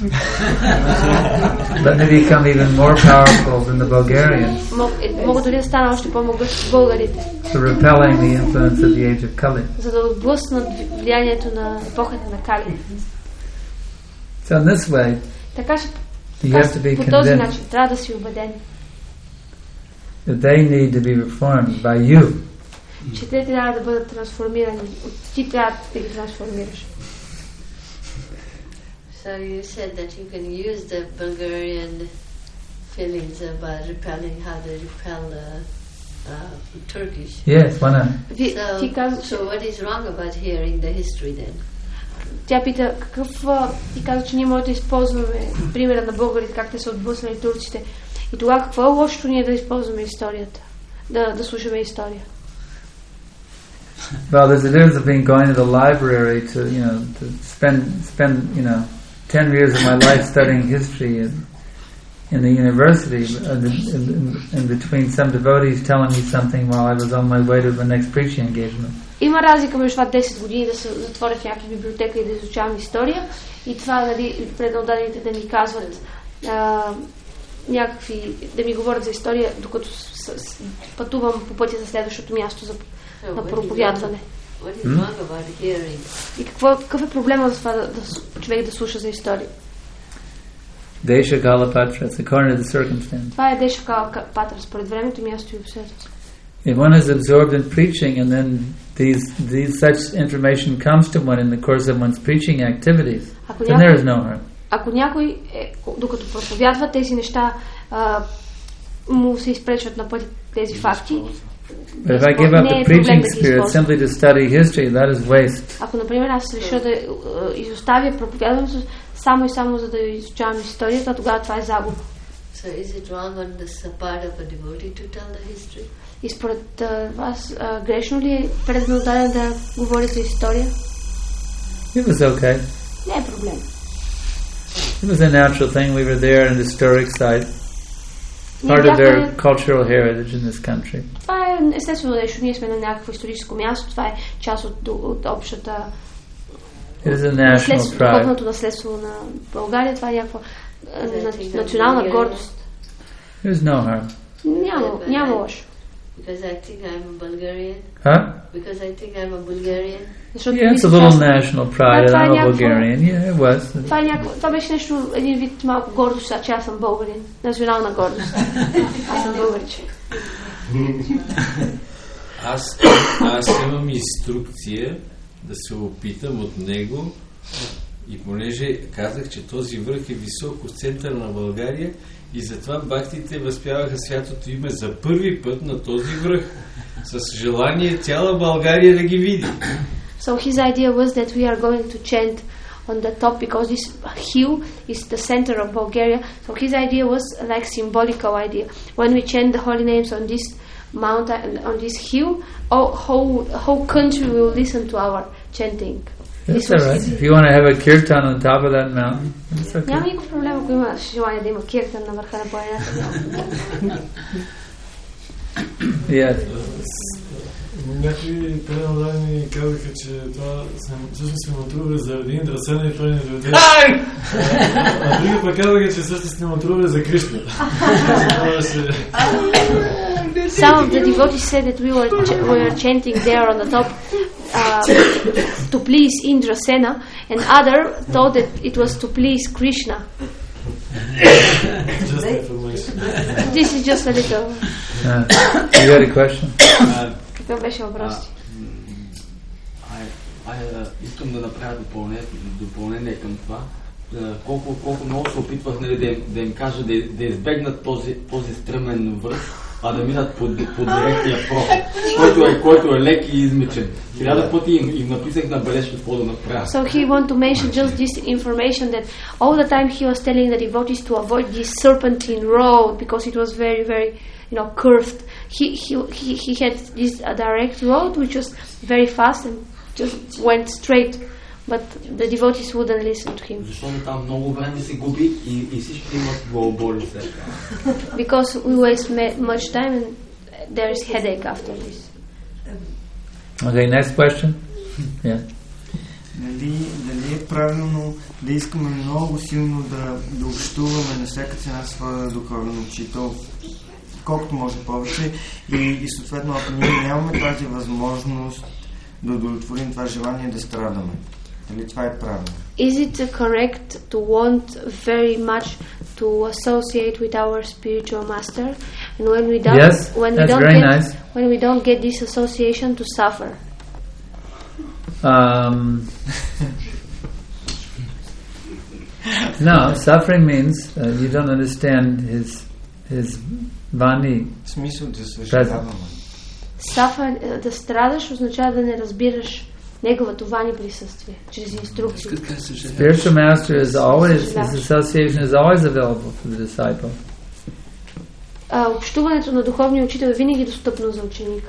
Let me become even more powerful than the Bulgarians. Мога дори да стана още по-могъщ българите. So repelling the influence of the age of Kali. За да отблъснат влиянието на епохата на Кали. So in this way, така че you have to be по този convinced. начин трябва да си убеден. that they need to be reformed by you. Че те трябва да бъдат трансформирани. Ти трябва да ги трансформираш. So you said that you can use the Bulgarian feelings about repelling, how they repel Turkish. Yes, why not? So what is wrong about hearing the history then? Тя пита, ти каза, че ние можем да използваме примера на българите, как те са отблъснали турците. И тогава какво е лошото ние да използваме историята? Да слушаме история? Well, there's a difference of being going to the library to spend 10 years of my life studying history in the university, in between some devotees telling me something while I was on my way to the next preaching engagement. Има разлика между това 10 години да се затворя в някаква библиотека и да изучавам история и това преднодадените да ми казват да ми говорят за история, докато пътувам по пътя за следващото място на проповядване. И какъв е проблема за това човек да слуша за история? Desha Kala Patra, it's according to the circumstance. Това е Desha Kala Patra, според времето, място и обстоятелството. If one is absorbed in preaching and then these such information comes to one in the course of one's preaching activities, then there is no harm. Ако някой, докато проповядва, тези неща му се изпречват на пъти тези факти. But if I give up the preaching spirit simply to study history, that is waste. Ако, например, аз реша да изоставя проповядването само и само за да изучавам историята, тогава това е загуба. So is it wrong on the part of a devotee to tell the history? И според вас грешно ли е преднодаден да говори за история? It was okay. Не е проблем. It was a natural thing. We were there in an historic site. Part of their cultural heritage in this country. Това е естествено нещо. Ние сме на някакво историческо място. Това е част от общата духовното наследство на България. Това е някаква национална гордост. There's no harm. Няма лошо. Because I think I'm a Bulgarian. Huh? Because I think I'm a Bulgarian. Yeah, it's a little national pride that I'm a Bulgarian. Yeah, it was. Това беше нещо, един вид малко гордост, че аз съм българин. Национална гордост. Аз съм българче. Аз имам инструкция да се опитам от него и понеже казах, че този връх е високо в центъра на България и затова бхактите възпяваха святото име за първи път на този връх с желание цяла България да ги види. So his idea was that we are going to chant on the top because this hill is the center of Bulgaria. So his idea was like symbolical idea. When we chant the holy names on this mountain, on this hill, whole country will listen to our chanting. That's all right. If you want to have a kirtan on top of that mountain, it's okay. Няма никакъв проблем, ако имаш желание да има киртан на върха на планината. Yes. Някои преднодадени казаха, че това всъщност се матрува за един драсена и той не дойде. А други пък казаха, че всъщност се матрува за Кришна. Some of the devotees said that we were chanting there on the top to please Indrasena, and other thought that it was to please Krishna. Just information. This is just a little. You had a question? Какъв беше въпрос? Искам да направя допълнение към това. Колко много се опитвах да им кажа да избегнат този стръмен връх, а да минат по директния проход, който е лек и измечен. 1000 пъти им написах на бележка какво да направя. So he want to mention just this information that all the time he was telling the devotees to avoid this serpentine road because it was very, very, curved. He had this direct road which was very fast and just went straight. But the devotees wouldn't listen to him. Защото там много време се губи и всички имат главоболи след това. Because we waste much time and there is headache after this. Okay, next question. Yeah. Дали е правилно да искаме много силно да общуваме на всяка цена своя духовен учител, колкото може повече и съответно ако ние нямаме тази възможност да удовлетворим това желание да страдаме. Дали това е правилно? Is it correct to want very much to associate with our spiritual master, and when we don't, Yes, that's very nice. When we don't get this association, to suffer? No, suffering means you don't understand his vani. Смисъл да съжаляваме. Suffer, да страдаш, означава да не разбираш неговото вани присъствие чрез инструкции. Spiritual master is always, his association is always available for the disciple. Общуването на духовния учител е винаги достъпно за ученика.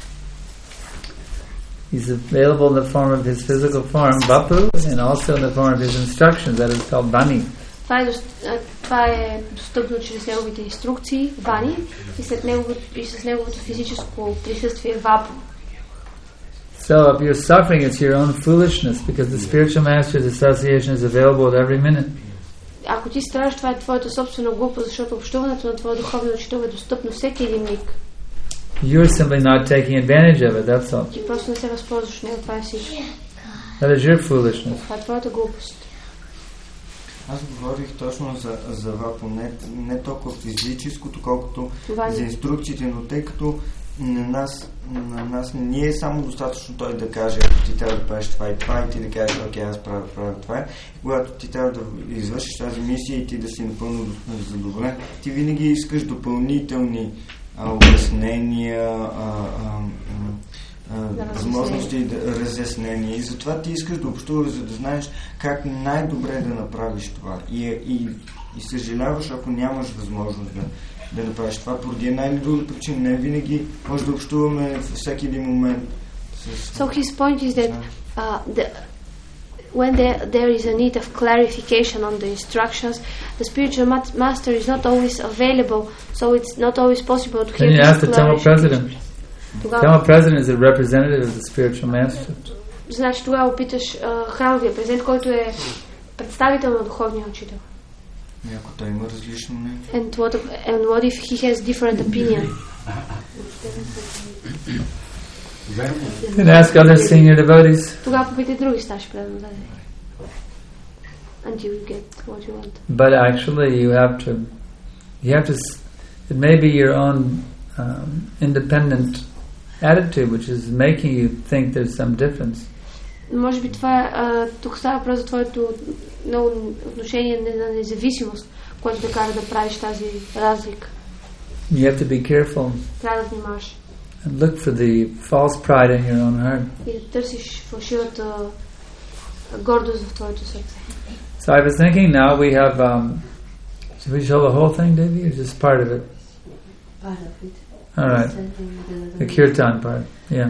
He's available in the form of his physical form, vapu, and also in the form of his instructions, that is called vani. Това е достъпно чрез неговите инструкции, вани, и с неговото физическо присъствие, вапу. So if you're suffering, it's your own foolishness, because the spiritual master's association is available at every minute. Ако ти страдаш, това е твоята собствена глупост, защото общуването на твоя духовен учител е достъпно всеки един миг. You're simply not taking advantage of it, that's all. Ти просто не се възползваш от него, това е всичко. That is your foolishness. Това е твоята глупост. Аз говорих точно за вапо, не толкова физическото, колкото за инструкциите, но тъй като на нас не е само достатъчно той да каже, ако ти трябва да правиш това и това, и ти да кажеш, окей, аз правя това. И когато ти трябва да извършиш тази мисия и ти да си напълно задоволен, ти винаги искаш допълнителни обяснения, възможности, разяснения. И затова ти искаш да общуваш, за да знаеш как най-добре да направиш това. И съжаляваш, ако нямаш възможност да направиш това, поради една или друга причина. Не винаги може да общуваме във всеки един момент. So his point is that when there is a need of clarification on the instructions, the spiritual master is not always available, so it's not always possible to hear. Can you ask the temple president? The temple president is a representative of the spiritual master. Значи тогава опиташ храмовия президент, който е представител на духовния учител. Ако той има различно мнение. And what if he has different opinion? And ask other senior devotees. Тогава попитай други старши преданни. Until you get what you want. But actually, you have to. It may be your own independent attitude, which is making you think there's some difference. Може би това тук става въпрос за твоето отношение на независимост, което да кара да правиш тази разлика. You have to be careful. Трябва да внимаваш. And look for the false pride in your own heart. И да търсиш фалшивата гордост в твоето сърце. So I was thinking now we have. Should we show the whole thing, Devi, or just part of it? Part of it. All right. The kirtan part. Yeah.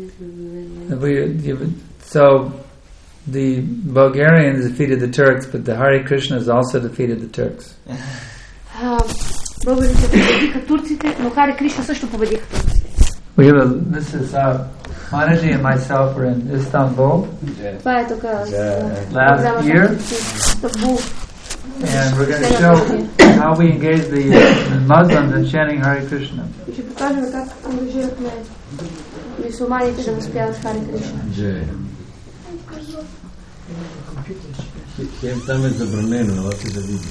So the Bulgarians defeated the Turks, but the Hare Krishnas also defeated the Turks. Българите победиха турците, но Харе Кришна също победиха турците. This is Manaji and myself were in Istanbul. Това е тук last year. And we're going to show how we engage the Muslims in chanting Hare Krishna. Ще покажем как ангажирахме мюсюлманите да възпяват Харе Кришна. Там е забранено, елате да види.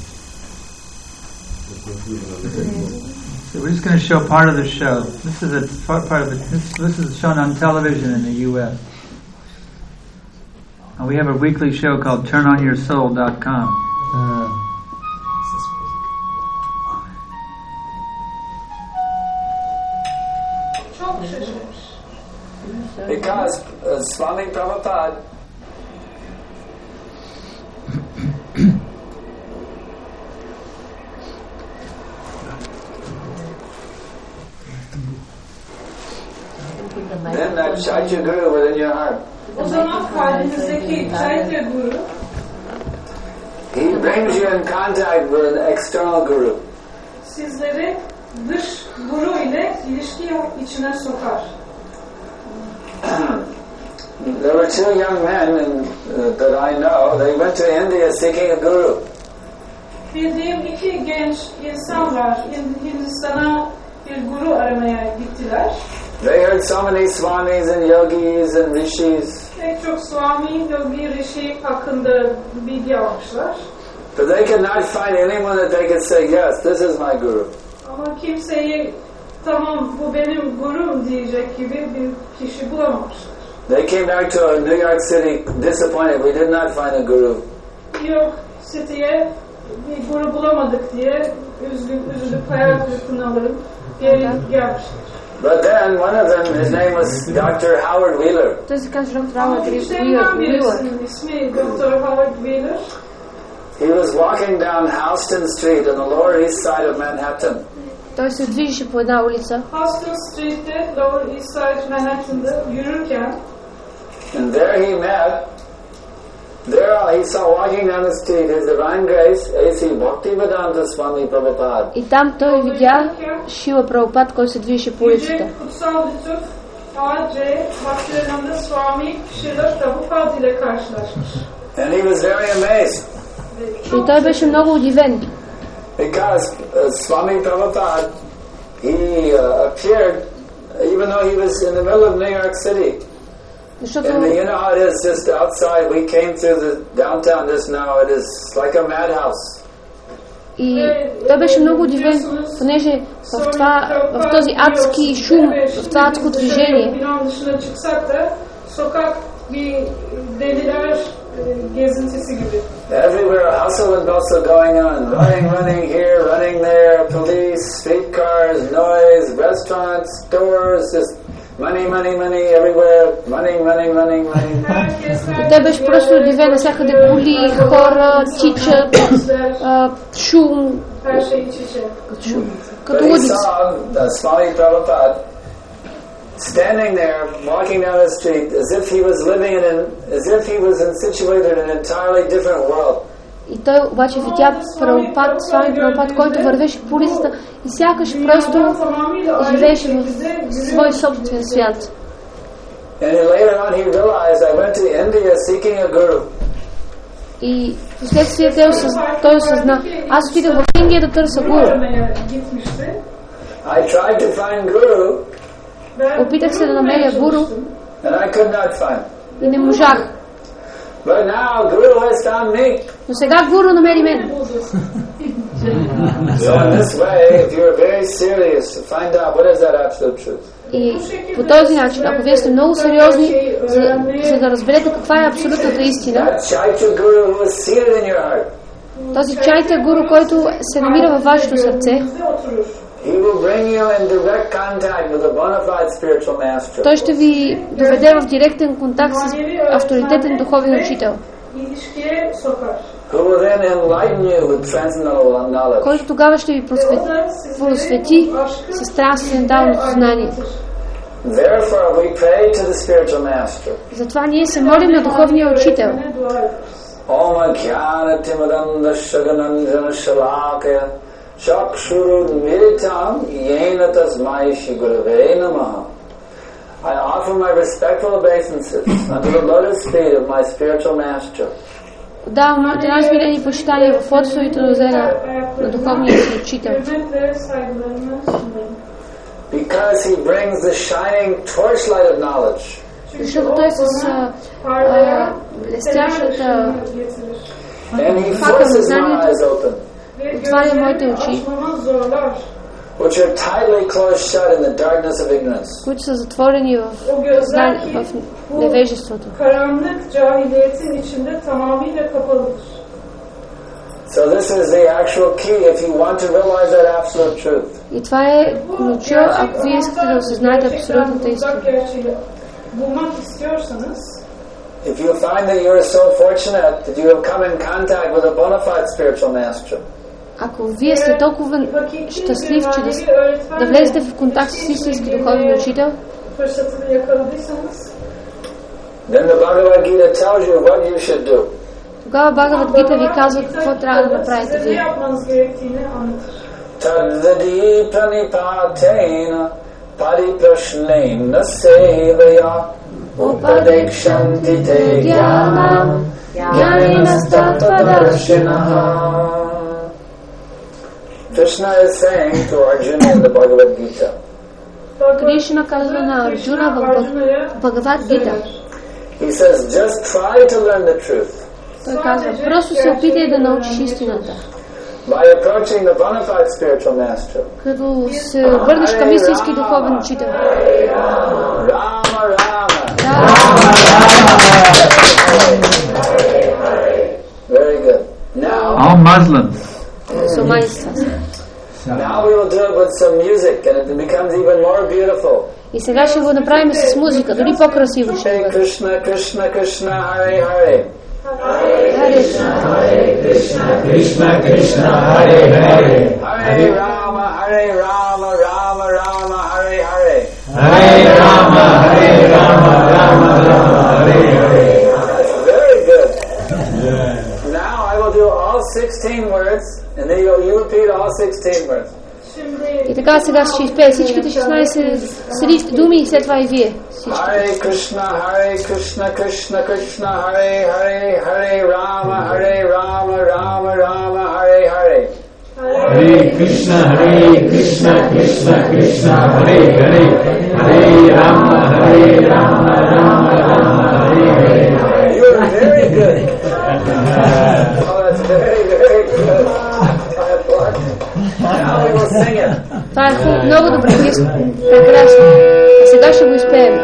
So we're just going to show part of the show. This is a part of it. This is shown on television in the U.S. And we have a weekly show called TurnOnYourSoul.com. Because Swami Prabhupada then that Chaitya Guru within your heart. He brings you in contact with an external guru. Sizleri dış guru ile ilişki içine sokar. There were two young men that I know. They went to India seeking a guru. Bildiğim iki genç insan var. Hindistan'a bir guru aramaya gittiler. They heard so many swamis and yogis and rishis. pek çok Swami, Yogi, Rishi hakkında bilgi almışlar. But they could not find anyone that they could say, yes, this is my guru. Ama kimseyi tamam bu benim gurum diyecek gibi bir kişi bulamamışlar. They came back to New York City disappointed. We did not find a guru. New York City'ye bir guru bulamadık diye üzülüp hayal kırıklığına varıp geri gelmişler. But then one of them, his name was Dr. Howard Wheeler. Той се казва доктор Хауърд İşlerinden Уилър. birisinin ismi Dr. Howard Wheeler. He was walking down Houston Street on the Lower East Side of Manhattan. Той се движеше по една улица. Houston Street'te Lower East Side Manhattan'da yürürken And there he met, he saw walking down the street His Divine Grace, A.C. Bhaktivedanta Swami Prabhupada. И там той видя Шила Прабхупад, който се движеше по улицата. Yüce Kutsal Lütuf A.C. Bhaktivedanta Swami Srila Prabhupada ile karşılaşmış. And he was very amazed. И той беше много удивен. Because Swami Prabhupada, he appeared, even though he was in the middle of New York City. Защото And you know how it is just outside. We came through the downtown just now. It is like a madhouse. И той беше много удивен, понеже в този адски шум, в това адско движение, everywhere hustle and bustle going on, running here, running there, police, streetcars, noise, restaurants, stores, just money everywhere, money. И той беше просто удивен, навсякъде коли, хора, тичат, шум, като лудица. Swami Prabhupada standing there, walking down the street, as if he was situated in an entirely different world. И той обаче видя Свами Прабхупад, който вървеше по улицата и сякаш просто живееше в свой собствен свят. And later on he realized, I went to India seeking a guru. И вследствие той осъзна, аз отидох в Индия да търся гуру. I tried to find guru. Опитах се да намеря гуру. And I could not find. И не можах. But now guru has found me. Но сега гуру намери мен. So in this way, if you are very serious to find out what is that absolute truth. И по този начин, ако вие сте много сериозни, за да разберете каква е абсолютната истина, този чайта гуру, който се намира във вашето сърце, той ще ви доведе в директен контакт с авторитетен духовен учител, който тогава ще ви просвети с трансценденталното знание. Затова ние се молим на духовния учител. I offer my respectful obeisances unto the lotus feet of my spiritual master. Давам моите най-смирени почитания в отцовите нозена на духовния си учител. Because he brings the shining torchlight of knowledge. Защото той с блестящата факъл на знанието отваря моите очи, which are tightly closed shut in the darkness of ignorance. които са затворени в невежеството. So this is the actual key if you want to realize that absolute truth. И това е ключа, ако вие искате да осъзнаете абсолютната истина. If you find that you are so fortunate that you have come in contact with a bona fide spiritual master. Ако вие сте толкова щастлив, че да влезете в контакт с истински духовен учител, then the Bhagavad Gita tells you what you should do. Тогава Бхагавад Гита ви казва какво трябва да направите вие. Tadvadi pranipatena pariprashnena sevaya upadekshanti te jnanam jnanina tattvadarshinaha. Krishna is saying to Arjuna in the Bhagavad Gita. Кришна казва на Арджуна в Бхагавад Гита. He says, just try to learn the truth. Той казва, просто се опитай да научиш истината. By approaching the bona fide spiritual master. Като се обърнеш към истински духовен учител. Rama, Rama. Very good. Now, all Muslims. Now we will do it with some music and it becomes even more beautiful. И сега ще го направим с музика, дори по-красиво ще бъде. Krishna, Krishna, Krishna, Hare Hare. Hare Krishna, Krishna, Krishna, Hare Hare. Hare Rama, Hare Rama, Rama Rama, Hare Hare. Hare Rama, Rama Rama, Hare Hare. Very good. Now I will do all 16 words and then you repeat all 16 words. И така сега ще изпее всичките 16 думи и след това и вие. Hare Krishna, Krishna, Krishna, Hare Hare, Hare Rama, Rama Rama, Hare Hare. Hare Krishna, Krishna, Krishna, Hare Hare, Hare Rama, Rama Rama, Hare Hare. You are very good. Oh, that's very, very good. Now we will sing it. Това е много добре, прекрасно. А сега ще го изпеем.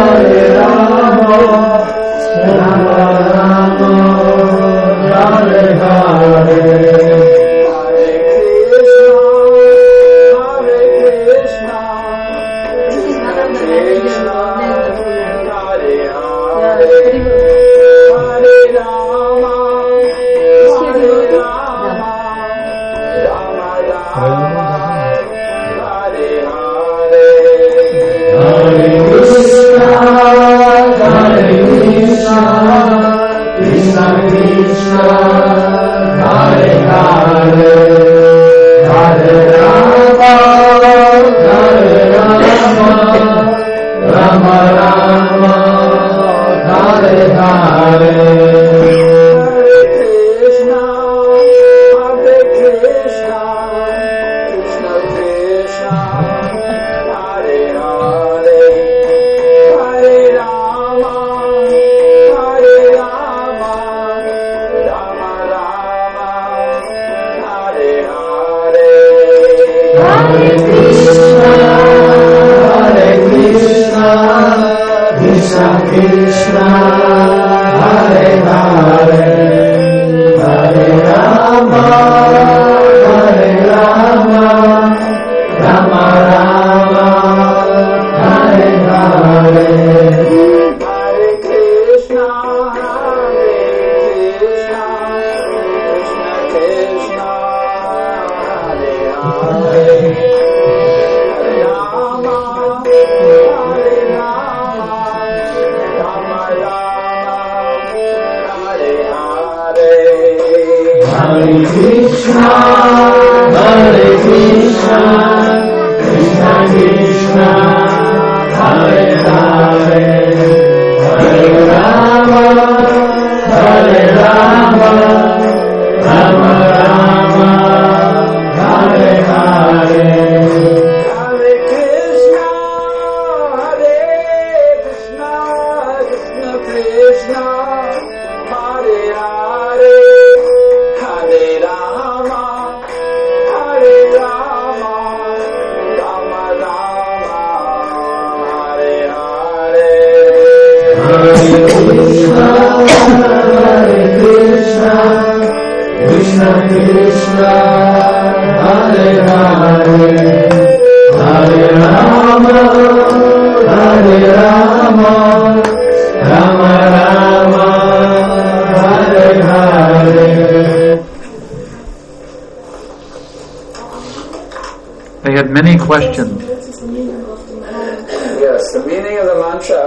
Hare Hare Krishna, Hare Krishna, Krishna Krishna, Hare Hare, Hare Rama, Hare Rama, Rama Rama, Hare Hare. Hare Krishna, Hare Krishna, Krishna Krishna, Hare Hare, Hare Rama, Hare Rama, Rama Rama, Hare Hare. Hare Krishna, Hare Krishna, Krishna Krishna, Hare Hare, Hare Rama, Hare Rama, Rama Rama, Hare Hare. They had many questions. Yes, the meaning of the mantra.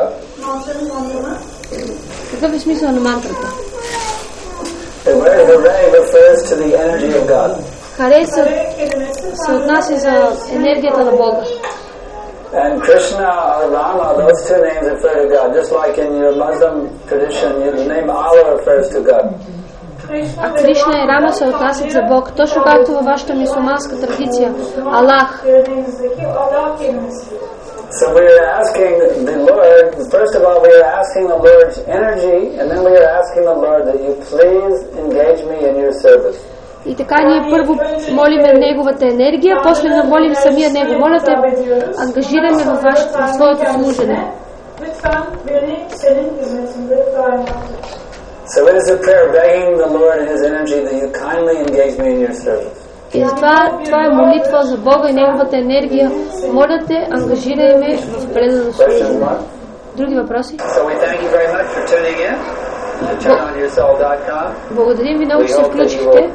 Какъв е смисъл на мантрата? The Hare refers to the energy of God. Харе се отнася за енергията на Бога. And Krishna or Rama, those two names refer to God. Just like in your Muslim tradition, the name Allah refers to God. А Кришна и Рама се отнасят за Бог, точно както във вашата мюсюлманска традиция. Аллах. So we are asking the Lord, first of all we are asking the Lord's energy, and then we are asking the Lord that you please engage me in your service. И така ние първо молиме Неговата енергия, после да молим самия Него. Моля те, ангажираме в своето служене. So it is a prayer begging the Lord and His energy that you kindly engage me in your service. И затова това е молитва за Бога и Неговата енергия. Моля те, ангажирай ме в предано служене. Други въпроси? So we thank you very much for tuning in. Благодарим ви много, че се включихте.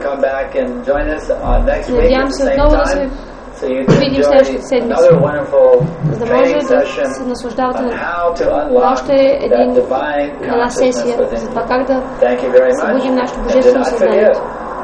Надявам се отново да се видим следващата седмица, за да може да се наслаждавате на още една сесия за това как да събудим нашето божествено съзнание.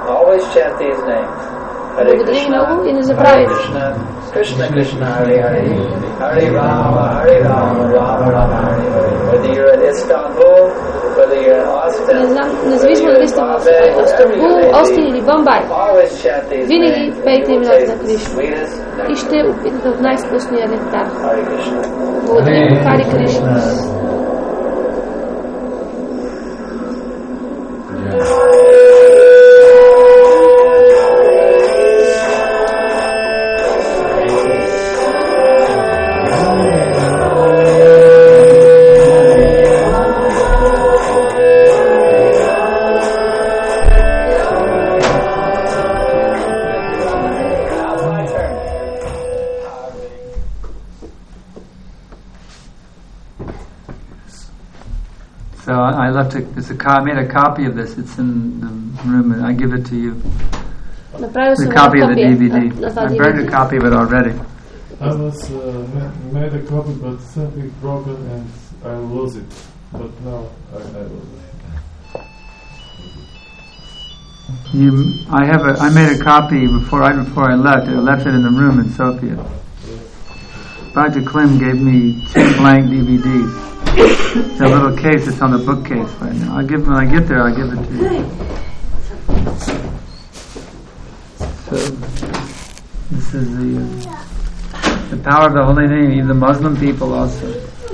Благодаря ви много и не забравяйте. Krishna Krishna Hare Hare, Hare Rama, Hare Rama, Rama Rama, Hare Hare. Whether you're in Istanbul, whether you're in Austin, независимо дали сте в Истанбул, Остин или Бомбай, винаги пейте имената на Кришна и ще опитате от най-вкусния нектар. Благодаря. Харе Кришна. So I made a copy of this. It's in the room, and I give it to you. The copy of the DVD. I burned a copy of it already. I was made a copy, but something broken and I lost it. But now I lost it. I made a copy before I left. I left it in the room in Sofia. Bhakti Klim gave me 2 blank DVDs. It's a little case. It's on the bookcase right now. When I get there, I'll give it to you. So this is the power of the holy name. Even the Muslim people also.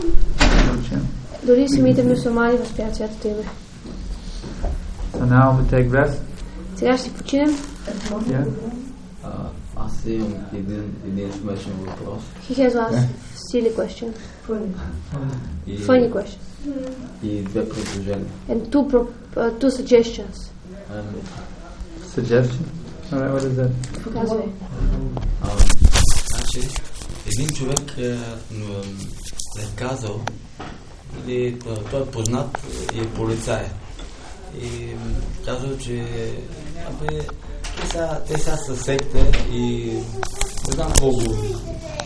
Дори самите мюсюлмани възприят святото име. So now we take rest. Сега ще починем. Yeah. Аз имам един смешен въпрос. He has asked silly question. Funny question. И 2 предложения. And 2 suggestions. Suggestion? Alright, what is that? Показвай. Значи, един човек е казал, или той е познат и е полицай. И казал, че те сега са секте и не знам колко